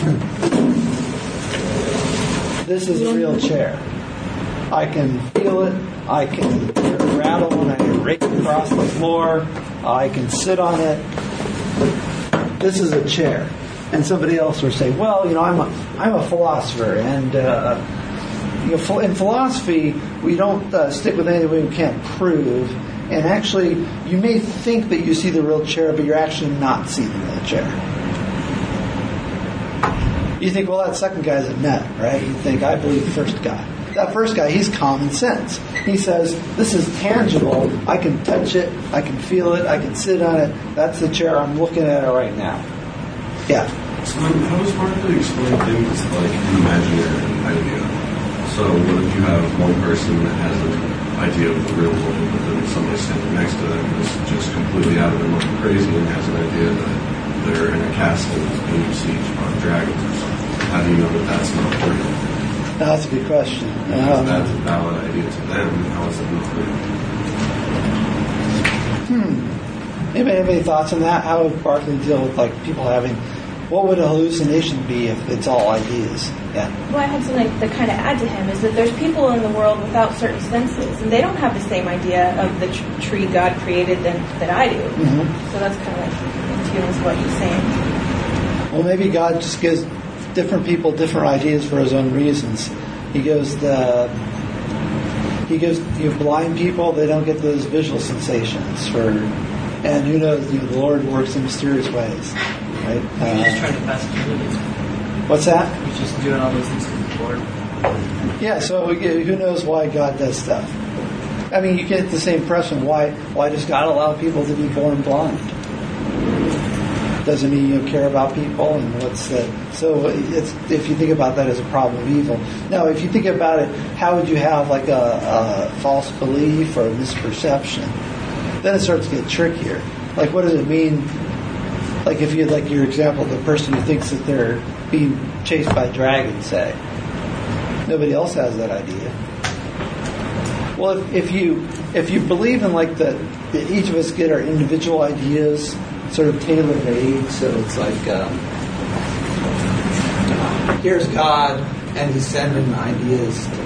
This is a real chair. I can feel it. I can hear it rattle when I rake across the floor. I can sit on it. This is a chair. And somebody else will say, well, you know, I'm a, I'm a philosopher. And uh, you know, in philosophy, we don't uh, stick with anything we can't prove. And actually, you may think that you see the real chair, but you're actually not seeing the real chair. You think, well, that second guy's a nut, right? You think, I believe the first guy. That first guy, he's common sense. He says, this is tangible. I can touch it. I can feel it. I can sit on it. That's the chair. I'm looking at it right now. Yeah. So then how does Barclay explain things like an imaginary idea? So what if you have one person that has an idea of the real world, but then somebody standing next to them is just completely out of their mind crazy and has an idea that they're in a castle being besieged by dragons or something? How do you know that that's not real? That's a good question. Because Um, that's a valid idea to them. How is it not real? Hmm. Anybody have any thoughts on that? How would Barclay deal with like people having? What would a hallucination be if it's all ideas? Yeah. Well, I had something to kind of add to him is that there's people in the world without certain senses, and they don't have the same idea of the tr- tree God created than that I do. Mm-hmm. So that's kind of like in tune with what he's saying. Well, maybe God just gives different people different ideas for His own reasons. He gives the He gives you know, blind people; they don't get those visual sensations. For and who knows? You know, the Lord works in mysterious ways. Right? He's just Uh, trying to pass it through. what's that? He's just doing all those things for the Lord. Yeah, so yeah, who knows why God does stuff? I mean, you get the same impression. Why? Why does God allow people to be born blind? Doesn't He you know, care about people? And what's the so? It's if you think about that as a problem of evil. Now, if you think about it, how would you have like a, a false belief or a misperception? Then it starts to get trickier. Like, what does it mean? Like if you like your example, the person who thinks that they're being chased by dragons, say. Nobody else has that idea. Well, if, if you if you believe in like that, that each of us get our individual ideas sort of tailor made, so it's like um, here's God and He's sending ideas to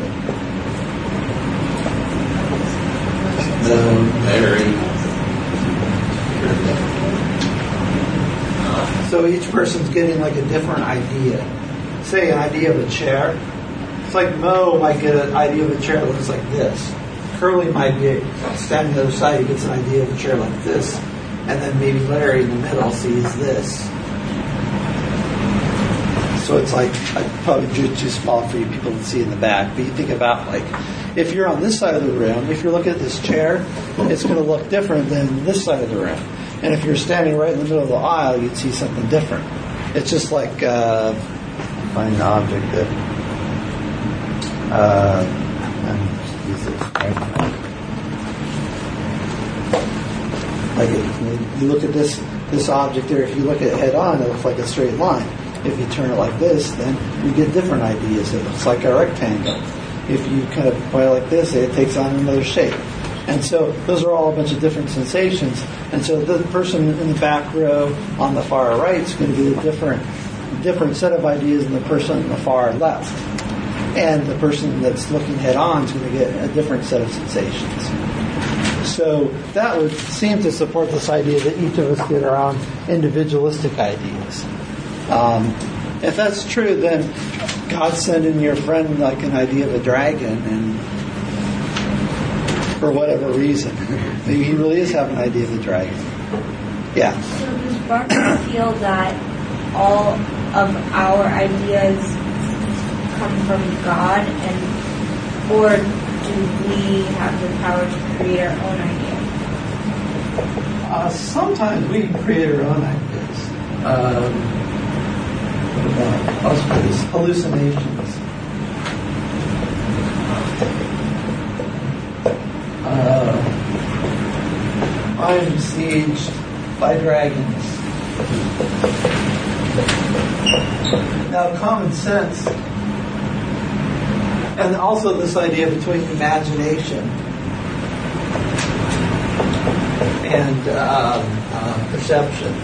the Mary. So each person's getting like a different idea. Say an idea of a chair. It's like Mo might get an idea of a chair that looks like this. Curly might be standing on the other side. He gets an idea of a chair like this. And then maybe Larry in the middle sees this. So it's like, I'd probably do too small for you people to see in the back. But you think about like, if you're on this side of the room, if you're looking at this chair, it's going to look different than this side of the room. And if you're standing right in the middle of the aisle, you'd see something different. It's just like, uh, find the object that, uh, like it, you look at this this object there, if you look at it head on, it looks like a straight line. If you turn it like this, then you get different ideas. It looks like a rectangle. If you kind of point it like this, it takes on another shape. And so those are all a bunch of different sensations. And so the person in the back row on the far right is going to get a different, different set of ideas than the person on the far left. And the person that's looking head on is going to get a different set of sensations. So that would seem to support this idea that each of us get our own individualistic ideas. Um, if that's true, then God sent in your friend like an idea of a dragon, and for whatever reason, maybe he really is having an idea of a dragon. Yeah. So does Barclay feel that all of our ideas come from God, and or do we have the power to create our own ideas? Uh, sometimes we can create our own ideas. Um, what about possibilities? Hallucinations. Uh, I'm besieged by dragons. Now, common sense, and also this idea between imagination and uh, uh, perception.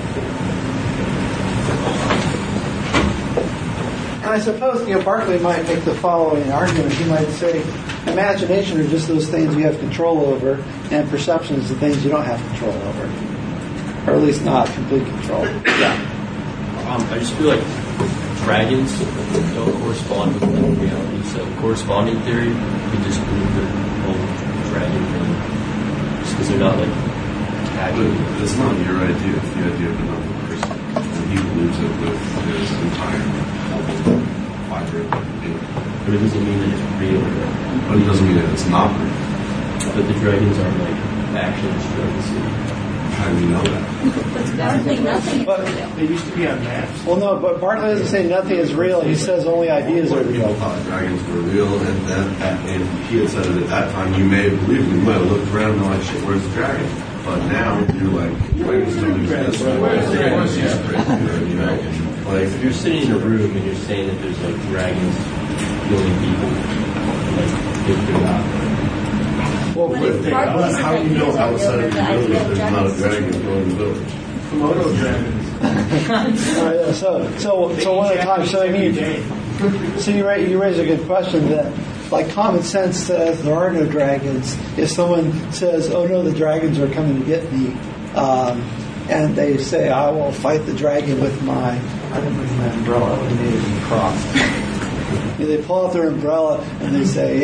And I suppose, you know, Barclay might make the following argument. He might say, imagination are just those things you have control over, and perception is the things you don't have control over, or at least not complete control. Yeah. Um, I just feel like dragons don't correspond with like reality. So corresponding theory, you can disprove the whole dragon thing, just because they're not like tagging. But it's not your idea; it's the idea of another person, and he believes it with his entire fiber of being. But it doesn't mean that it's real. But it doesn't mean that it's not real. But the dragons aren't like actually destroying the city. How do you know that? But apparently nothing is But- real. They used to be on maps. Well, no, but Barclay doesn't say nothing is real. He says only ideas are People real. thought dragons were real, and then and he had said it at that time. You may have believed him. You might have looked around and like, shit, where's the dragon? But now you're like, dragons don't exist. Dragons exist, you know, like If you're sitting in a room and you're saying that there's like dragons killing people, like if they're not. Well, But But if Barclay how, said how do you know ideas are outside real, of the then the village idea of there's not a dragons- dragon going in the village? Komodo dragons. all right, so so so one at a time. So I mean, so you raise, you raise a good question that, like, common sense says there are no dragons. If someone says, "Oh no, the dragons are coming to get me," um, and they say, "I will fight the dragon with my," I didn't bring my umbrella. I would have made it in cross. Yeah, they pull out their umbrella and they say,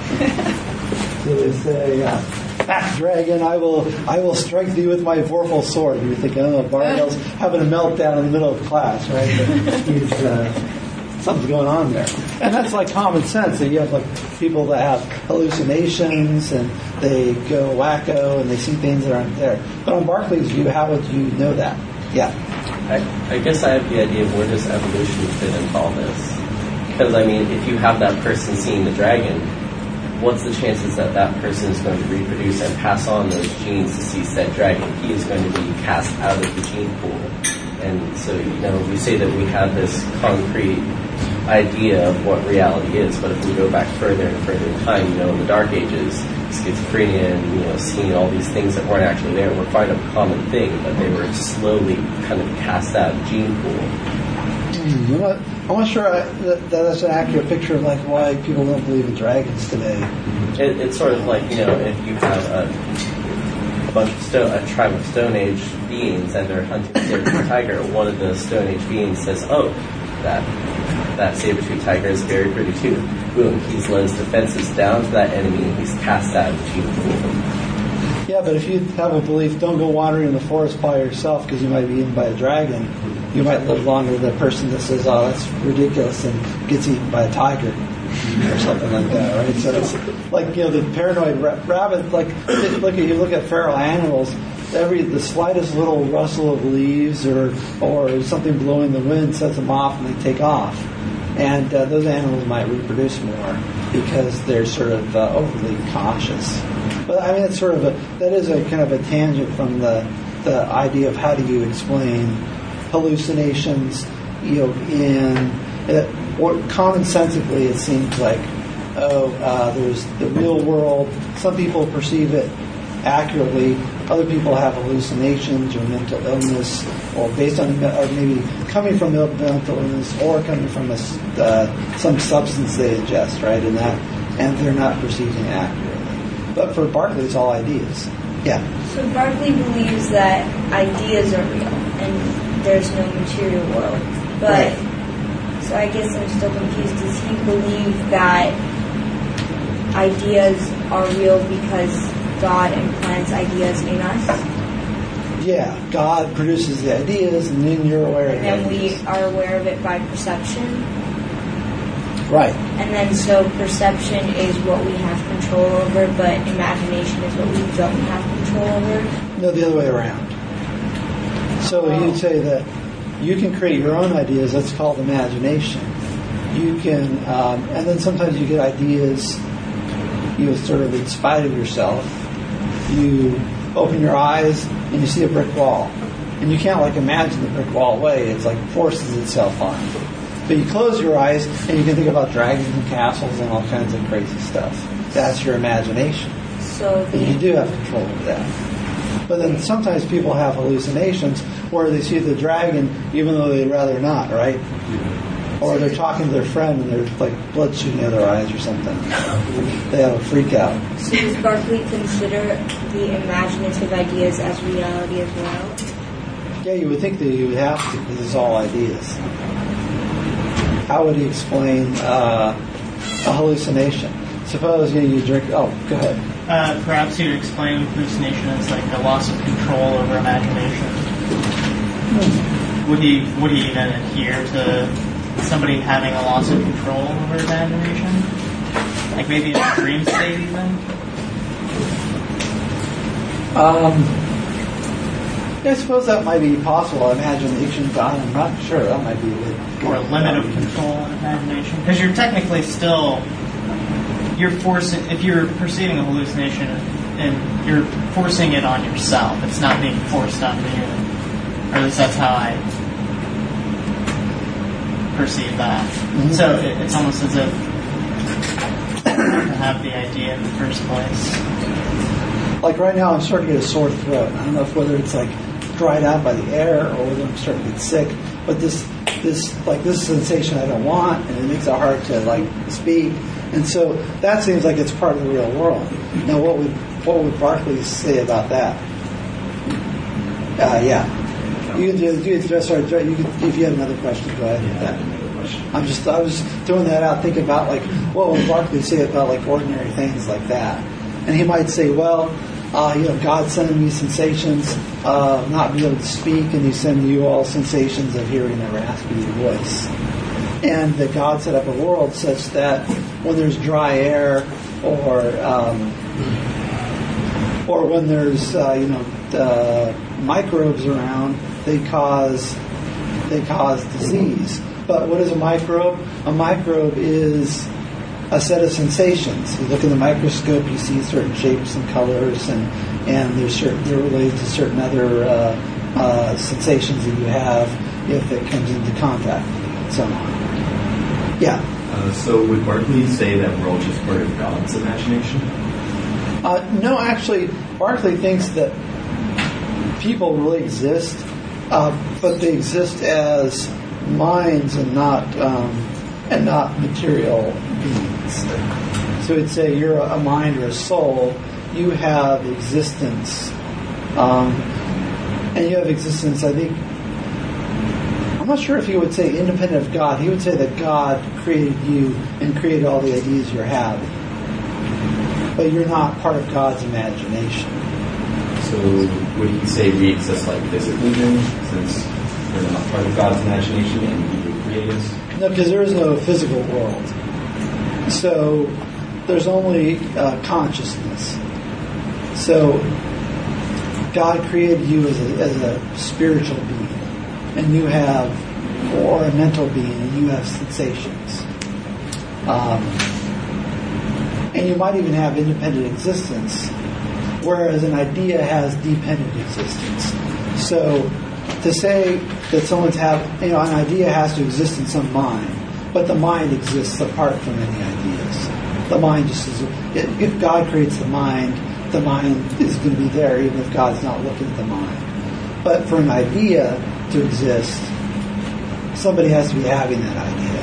"Yeah." So they say, uh, "Ah, dragon, I will, I will strike thee with my vorpal sword." And you're thinking, "Oh, Barnell's having a meltdown in the middle of class, right?" But he's, uh, something's going on there, and that's like common sense. That you have like people that have hallucinations and they go wacko and they see things that aren't there. But on Barclay's view, how would you know that? Yeah. I, I guess I have the idea of where does evolution fit into all this? Because, I mean, if you have that person seeing the dragon, what's the chances that that person is going to reproduce and pass on those genes to see said dragon? He is going to be cast out of the gene pool. And so, you know, we say that we have this concrete idea of what reality is, but if we go back further and further in time, you know, in the Dark Ages, schizophrenia and, you know, seeing all these things that weren't actually there were quite a common thing, but they were slowly kind of cast out of the gene pool. I'm not, I'm not sure I, that that's an accurate picture of like why people don't believe in dragons today. It, it's sort of like, you know, if you have a, a bunch of stone, a tribe of Stone Age beings and they're hunting a saber-tooth tiger, one of the Stone Age beings says, "Oh, that that saber-tooth tiger is very pretty too." Boom, he's let his defenses down to that enemy and he's cast out of the gene pool. Yeah, but if you have a belief, don't go wandering in the forest by yourself because you might be eaten by a dragon, you might live longer than the person that says, "Oh, that's ridiculous," and gets eaten by a tiger or something like that, right? So it's like, you know, the paranoid ra- rabbit, like, look at you look at feral animals, every the slightest little rustle of leaves or or something blowing the wind sets them off and they take off. And uh, those animals might reproduce more because they're sort of uh, overly cautious. But I mean, it's sort of a that is a kind of a tangent from the the idea of how do you explain hallucinations, you know, in uh, or commonsensically it seems like, oh, uh, there's the real world. Some people perceive it accurately. Other people have hallucinations or mental illness, or based on, or maybe coming from mental illness, or coming from a, uh, some substance they ingest, right? And that, and they're not perceiving it accurately. But for Berkeley, it's all ideas. Yeah. So Berkeley believes that ideas are real and there's no material world. But right. So I guess I'm still confused. Does he believe that ideas are real because God implants ideas in us? Yeah, God produces the ideas, and then you're aware and of it. And then we are aware of it by perception? Right. And then so perception is what we have control over, but imagination is what we don't have control over? No, the other way around. So oh. you'd say that you can create your own ideas. That's called imagination. You can, um, and then sometimes you get ideas, you know, sort of in spite of yourself. You open your eyes and you see a brick wall, and you can't like imagine the brick wall away. It's like forces itself on you. But you close your eyes and you can think about dragons and castles and all kinds of crazy stuff. That's your imagination. So the and you do have control of that. But then sometimes people have hallucinations where they see the dragon even though they'd rather not, right? Or they're talking to their friend and there's like blood shooting out of their eyes or something. They have a freak out. So does Berkeley consider the imaginative ideas as reality as well? Yeah, you would think that you would have to, because it's all ideas. How would he explain uh, a hallucination? Suppose you, know, you drink... Oh, go ahead. Uh, perhaps he would explain hallucination as like a loss of control over imagination. Hmm. Would he would he then adhere to somebody having a loss of control over imagination? Like maybe in a dream state even? Um, I suppose that might be possible. Imagination, God, I'm not sure. That might be a Or a limit of control in imagination. Because you're technically still... You're forcing... If you're perceiving a hallucination, and you're forcing it on yourself. It's not being forced onto you. Or at least that's how I perceive that. Mm-hmm. So it, it's almost as if to have the idea in the first place. Like right now, I'm starting to get a sore throat. I don't know if whether it's like dried out by the air or whether I'm starting to get sick. But this, this, like this sensation I don't want, and it makes it hard to like speak. And so that seems like it's part of the real world. Now, what would what would Berkeley say about that? Uh, yeah. You can do, you can, sorry, you can, if you had another question, go ahead. Yeah, I have another question. I'm just, I was throwing that out, thinking about like, what would Berkeley say about like ordinary things like that? And he might say, well, uh, you know, God's sending me sensations, uh, not being able to speak, and He's sending you all sensations of hearing a raspy voice. And that God set up a world such that when there's dry air, or um, or when there's uh, you know uh, microbes around, they cause they cause disease. But what is a microbe? A microbe is a set of sensations. You look in the microscope, you see certain shapes and colors, and and they're certain, they're related to certain other uh, uh, sensations that you have if it comes into contact and so on. Yeah. Uh, so would Berkeley say that we're all just part of God's imagination? Uh, no, actually, Berkeley thinks that people really exist, uh, but they exist as minds and not um, and not material beings. So it'd say you're a mind or a soul. You have existence, um, and you have existence. I think. I'm not sure if he would say independent of God. He would say that God created you and created all the ideas you're having. But you're not part of God's imagination. So would he say we exist like physically then, since we're not part of God's imagination and He would create us? No, because there is no physical world. So there's only uh, consciousness. So God created you as a, as a spiritual being. And you have, or a mental being, and you have sensations. Um, and you might even have independent existence, whereas an idea has dependent existence. So to say that someone's have, you know, an idea has to exist in some mind, but the mind exists apart from any ideas. The mind just is, if God creates the mind, the mind is going to be there even if God's not looking at the mind. But for an idea to exist, somebody has to be having that idea.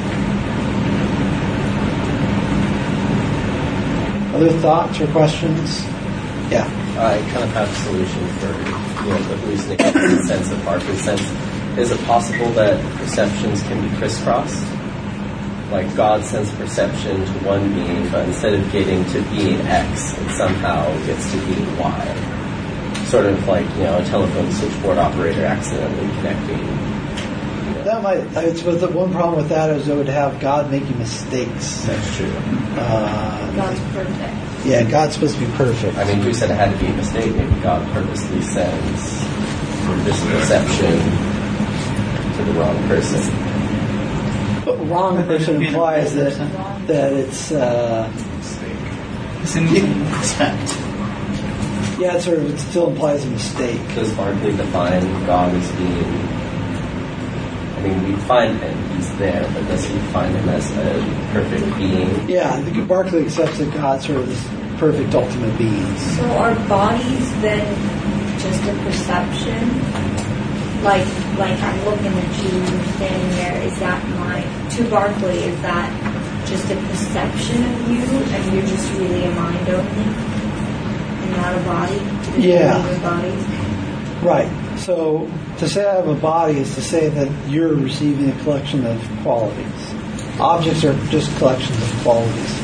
Other thoughts or questions? Yeah. I kind of have a solution for, you know, the hallucination sense of Berkeley's sense. Is it possible that perceptions can be crisscrossed? Like God sends perception to one being, but instead of getting to being X, it somehow gets to being Y. Sort of like, you know, a telephone switchboard operator accidentally connecting. You know. That might. It's with the one problem with that is it would have God making mistakes. That's true. Uh, God's perfect. Yeah, God's supposed to be perfect. I mean, who said it had to be a mistake? Maybe God purposely sends this perception to the wrong person. But wrong person implies that that it's uh, It's in respect. yeah, it sort of it still implies a mistake. Does Berkeley define God as being? I mean, we find him; he's there, but does he define him as a perfect being? Yeah, I think Berkeley accepts that God's sort of this perfect ultimate being. So are bodies then just a perception? Like, like I'm looking at you standing there. Is that my to Berkeley? Is that just a perception of you, and you're just really a mind only, and not a body? There's Yeah. no other bodies? Right. So to say I have a body is to say that you're receiving a collection of qualities. Objects are just collections of qualities.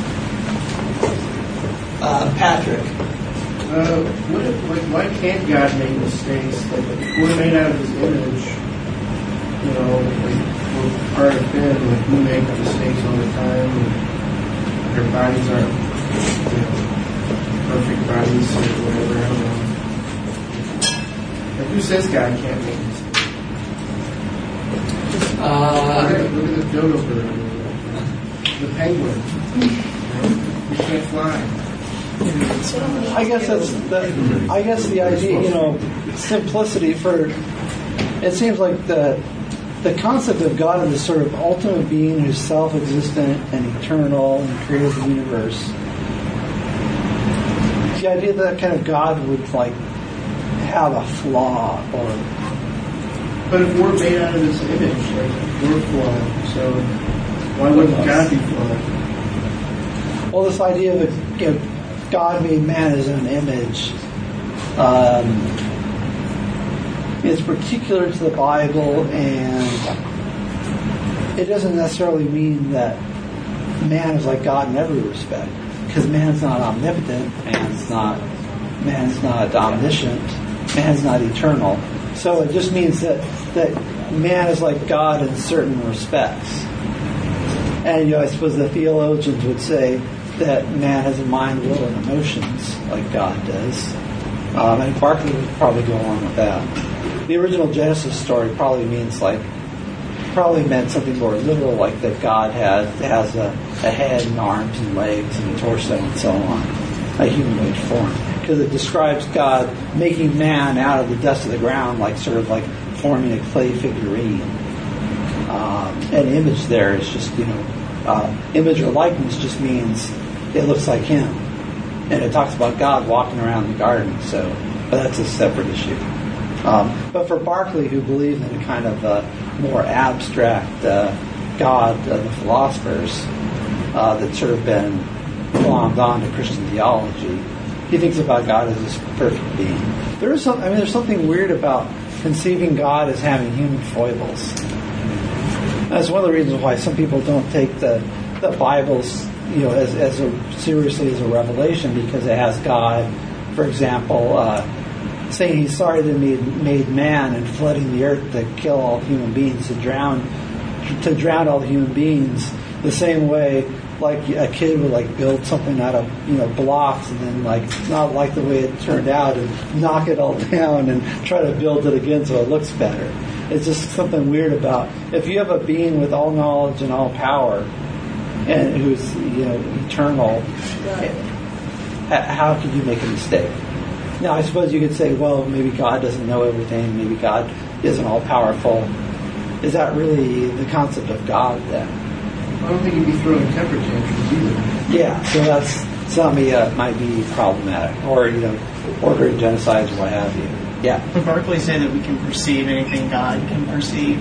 Uh, Patrick. Uh, what if, like, why can't God make mistakes? Like, we're made out of His image. You know, like, we're part of Him. Like, we make mistakes all the time. And our bodies aren't, you know, perfect bodies or whatever. I don't know. Like, who says God can't make mistakes? Uh, look, at, look at the dodo bird, the penguin. You know, we can't fly. I guess that's the, I guess the idea, you know, simplicity for, it seems like the the concept of God as this sort of ultimate being who's self-existent and eternal and created the universe. The idea that kind of God would like have a flaw or. But if we're made out of His image, like we're flawed, so why wouldn't God be flawed? Well, this idea of a, you know, God made man as an image um, is particular to the Bible, and it doesn't necessarily mean that man is like God in every respect, because man's not omnipotent, man's not man's not omniscient, man's not eternal. So it just means that that man is like God in certain respects. And you know, I suppose the theologians would say that man has a mind, will, and emotions like God does. Um, and Berkeley would probably go along with that. The original Genesis story probably means like, probably meant something more literal, like that God has has a, a head and arms and legs and a torso and so on, a humanoid form. Because it describes God making man out of the dust of the ground, like sort of like forming a clay figurine. Um, an image there is just, you know, uh, image or likeness just means it looks like him. And it talks about God walking around the garden, so but that's a separate issue. Um, but for Berkeley, who believed in a kind of uh, more abstract uh, God of the philosophers uh, that's sort of been glommed on to Christian theology, he thinks about God as this perfect being. There is some, I mean, there's something weird about conceiving God as having human foibles. That's one of the reasons why some people don't take the the Bible's, you know, as as a, seriously as a revelation, because it has God, for example, uh, saying He's sorry that He made man and flooding the earth to kill all human beings, to drown to drown all the human beings, the same way like a kid would like build something out of, you know, blocks and then like not like the way it turned out and knock it all down and try to build it again so it looks better. It's just something weird about if you have a being with all knowledge and all power and who's, you know, eternal, how could you make a mistake? Now, I suppose you could say, well, maybe God doesn't know everything. Maybe God isn't all powerful. Is that really the concept of God then? I don't think he'd be throwing temper tantrums either. Yeah, so that's some uh, might be problematic, or you know, ordering genocides or what have you. Yeah. Would Berkeley say that we can perceive anything God can perceive?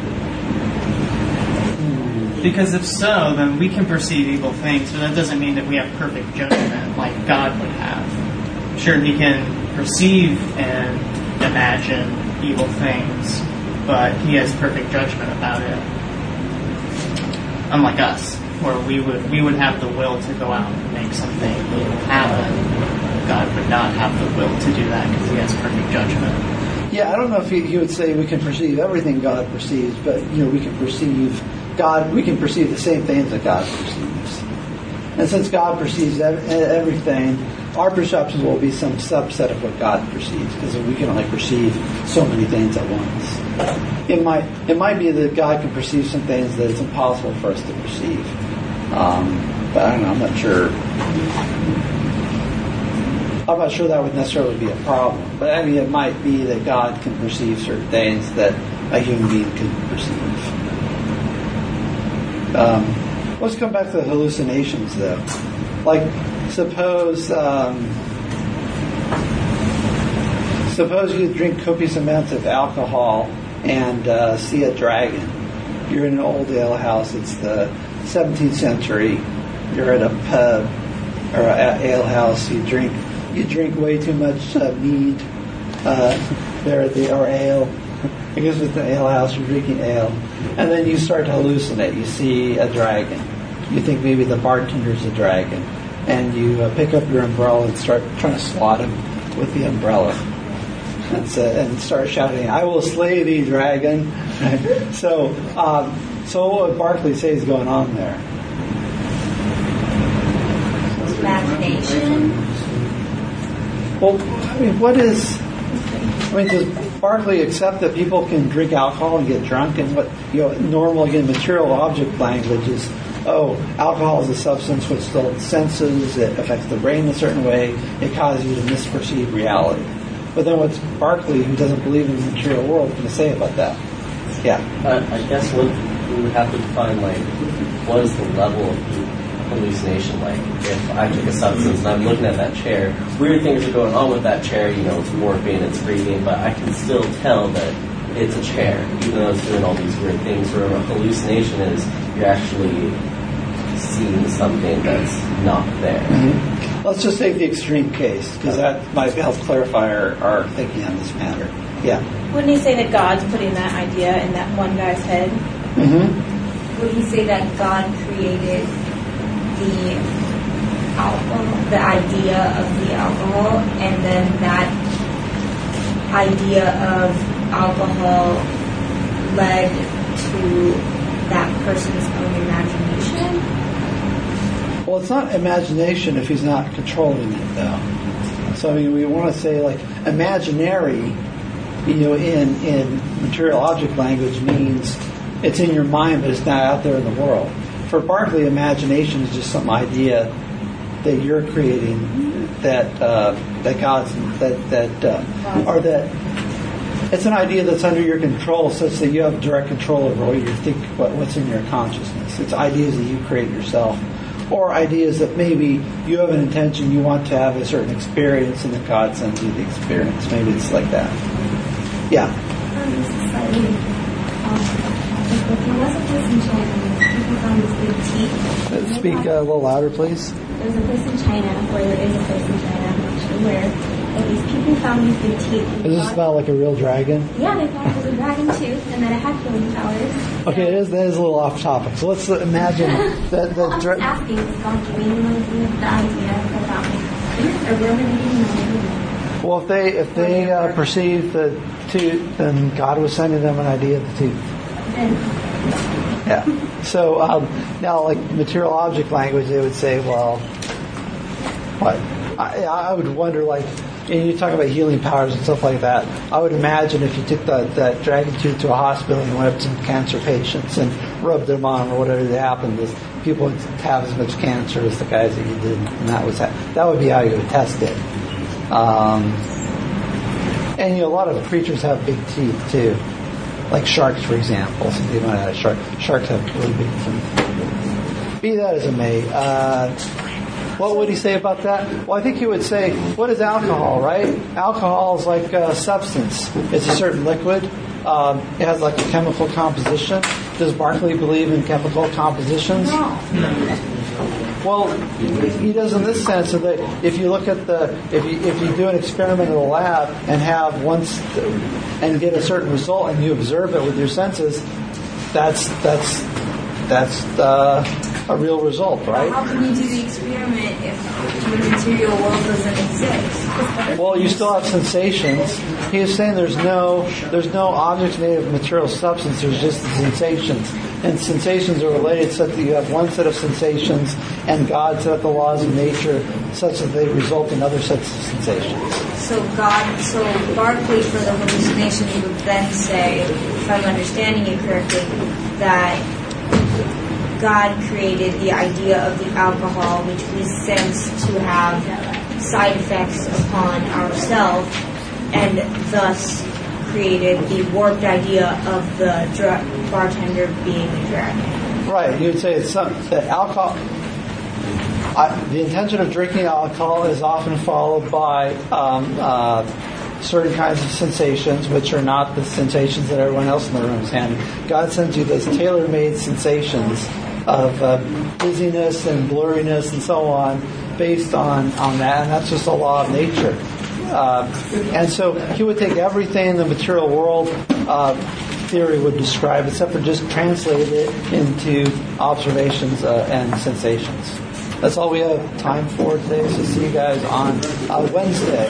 Because if so, then we can perceive evil things, but that doesn't mean that we have perfect judgment like God would have. Sure, he can perceive and imagine evil things, but he has perfect judgment about it. Unlike us, where we would we would have the will to go out and make something evil happen. God would not have the will to do that because he has perfect judgment. Yeah, I don't know if he, he would say we can perceive everything God perceives, but you know, we can perceive God. We can perceive the same things that God perceives. And since God perceives ev- everything, our perceptions will be some subset of what God perceives, because we can only perceive so many things at once. It might it might be that God can perceive some things that it's impossible for us to perceive. Um, but I don't know. I'm not sure. I'm not sure that would necessarily be a problem. But I mean, it might be that God can perceive certain things that a human being can perceive. Um, let's come back to the hallucinations, though. Like, suppose um, suppose you drink copious amounts of alcohol and uh, see a dragon. You're in an old ale house. It's the seventeenth century. You're at a pub or an ale house. You drink you drink way too much uh, mead uh, there at the or ale. I guess with the ale house, you're drinking ale, and then you start to hallucinate. You see a dragon. You think maybe the bartender's a dragon, and you uh, pick up your umbrella and start trying to swat him with the umbrella, and, so, and start shouting, "I will slay thee, dragon!" so, um, so what would Berkeley say is going on there? Imagination. Well, I mean, what is? I mean, does Berkeley accept that people can drink alcohol and get drunk, and what you know, normal again material object language is? Oh, alcohol is a substance which stills senses, it affects the brain a certain way, it causes you to misperceive reality. But then what's Berkeley, who doesn't believe in the material world, going to say about that? Yeah. Uh, I guess what we would have to define, like, what is the level of hallucination like? If I took a substance and I'm looking at that chair, weird things are going on with that chair, you know, it's morphine, it's breathing, but I can still tell that it's a chair, even though it's doing all these weird things, where a hallucination is you're actually seeing something that's not there. Mm-hmm. Let's just take the extreme case, because that might help clarify our, our thinking on this matter. Yeah. Wouldn't he say that God's putting that idea in that one guy's head? Mm-hmm. Would he say that God created the alcohol, the idea of the alcohol, and then that idea of alcohol led to that person's own imagination? Well, it's not imagination if he's not controlling it, though. So I mean, we want to say like imaginary, you know, in in material object language means it's in your mind, but it's not out there in the world. For Berkeley, imagination is just some idea that you're creating, that uh, that God's that that uh, or that it's an idea that's under your control, such that you have direct control over what you think, what, what's in your consciousness. It's ideas that you create yourself, or ideas that maybe you have an intention, you want to have a certain experience, and that God sends you the experience. Maybe it's like that. Yeah. Um, this is slightly off. But there was a place in China where people found these big teeth. Speak a little louder, please. There's a place in China, where there is a place in China, I'm not sure where, but these people found these big teeth. Is this about like a real dragon? Yeah, they thought it was a dragon too, and that it had healing powers. Okay, it is, that is a little off topic. So let's imagine that. Well, that I'm dra- just asking, is God giving them the idea about it? Or where were they getting the idea? well, if they if they uh, perceived the tooth, then God was sending them an idea of the tooth. Yeah. So um, now, like material object language, they would say, well, what? I, I would wonder, like, and you talk about healing powers and stuff like that. I would imagine if you took that, that dragon tooth to a hospital and you went up to some cancer patients and rubbed them on or whatever that happened, is people would have as much cancer as the guys that you did, and that was that would be how you would test it. Um, and you know, a lot of creatures have big teeth too, like sharks, for example. Some people might have a shark. Sharks have really big teeth. Be that as it may. Uh, What would he say about that? Well, I think he would say, what is alcohol, right? Alcohol is like a substance. It's a certain liquid. Um, it has like a chemical composition. Does Berkeley believe in chemical compositions? No. Well, he does in this sense that if you look at the, if you if you do an experiment in a lab and have once and get a certain result and you observe it with your senses, that's that's that's uh, a real result, right? How can you do the experiment if the material world doesn't exist? Well, you still have sensations. He is saying there's no there's no objects made of material substance. There's just the sensations, and sensations are related such that you have one set of sensations, and God set up the laws of nature such that they result in other sets of sensations. So God, so Berkeley for the hallucination would then say, if I'm understanding you correctly, that God created the idea of the alcohol, which we sense to have side effects upon ourselves, and thus created the warped idea of the dra- bartender being a dragon. Right. You would say it's some, that alcohol. I, the intention of drinking alcohol is often followed by um, uh, certain kinds of sensations, which are not the sensations that everyone else in the room is having. God sends you those tailor-made sensations of uh, dizziness and blurriness and so on, based on, on that, and that's just a law of nature. Uh, and so he would take everything in the material world uh, theory would describe, except for just translate it into observations uh, and sensations. That's all we have time for today, so see you guys on uh, Wednesday.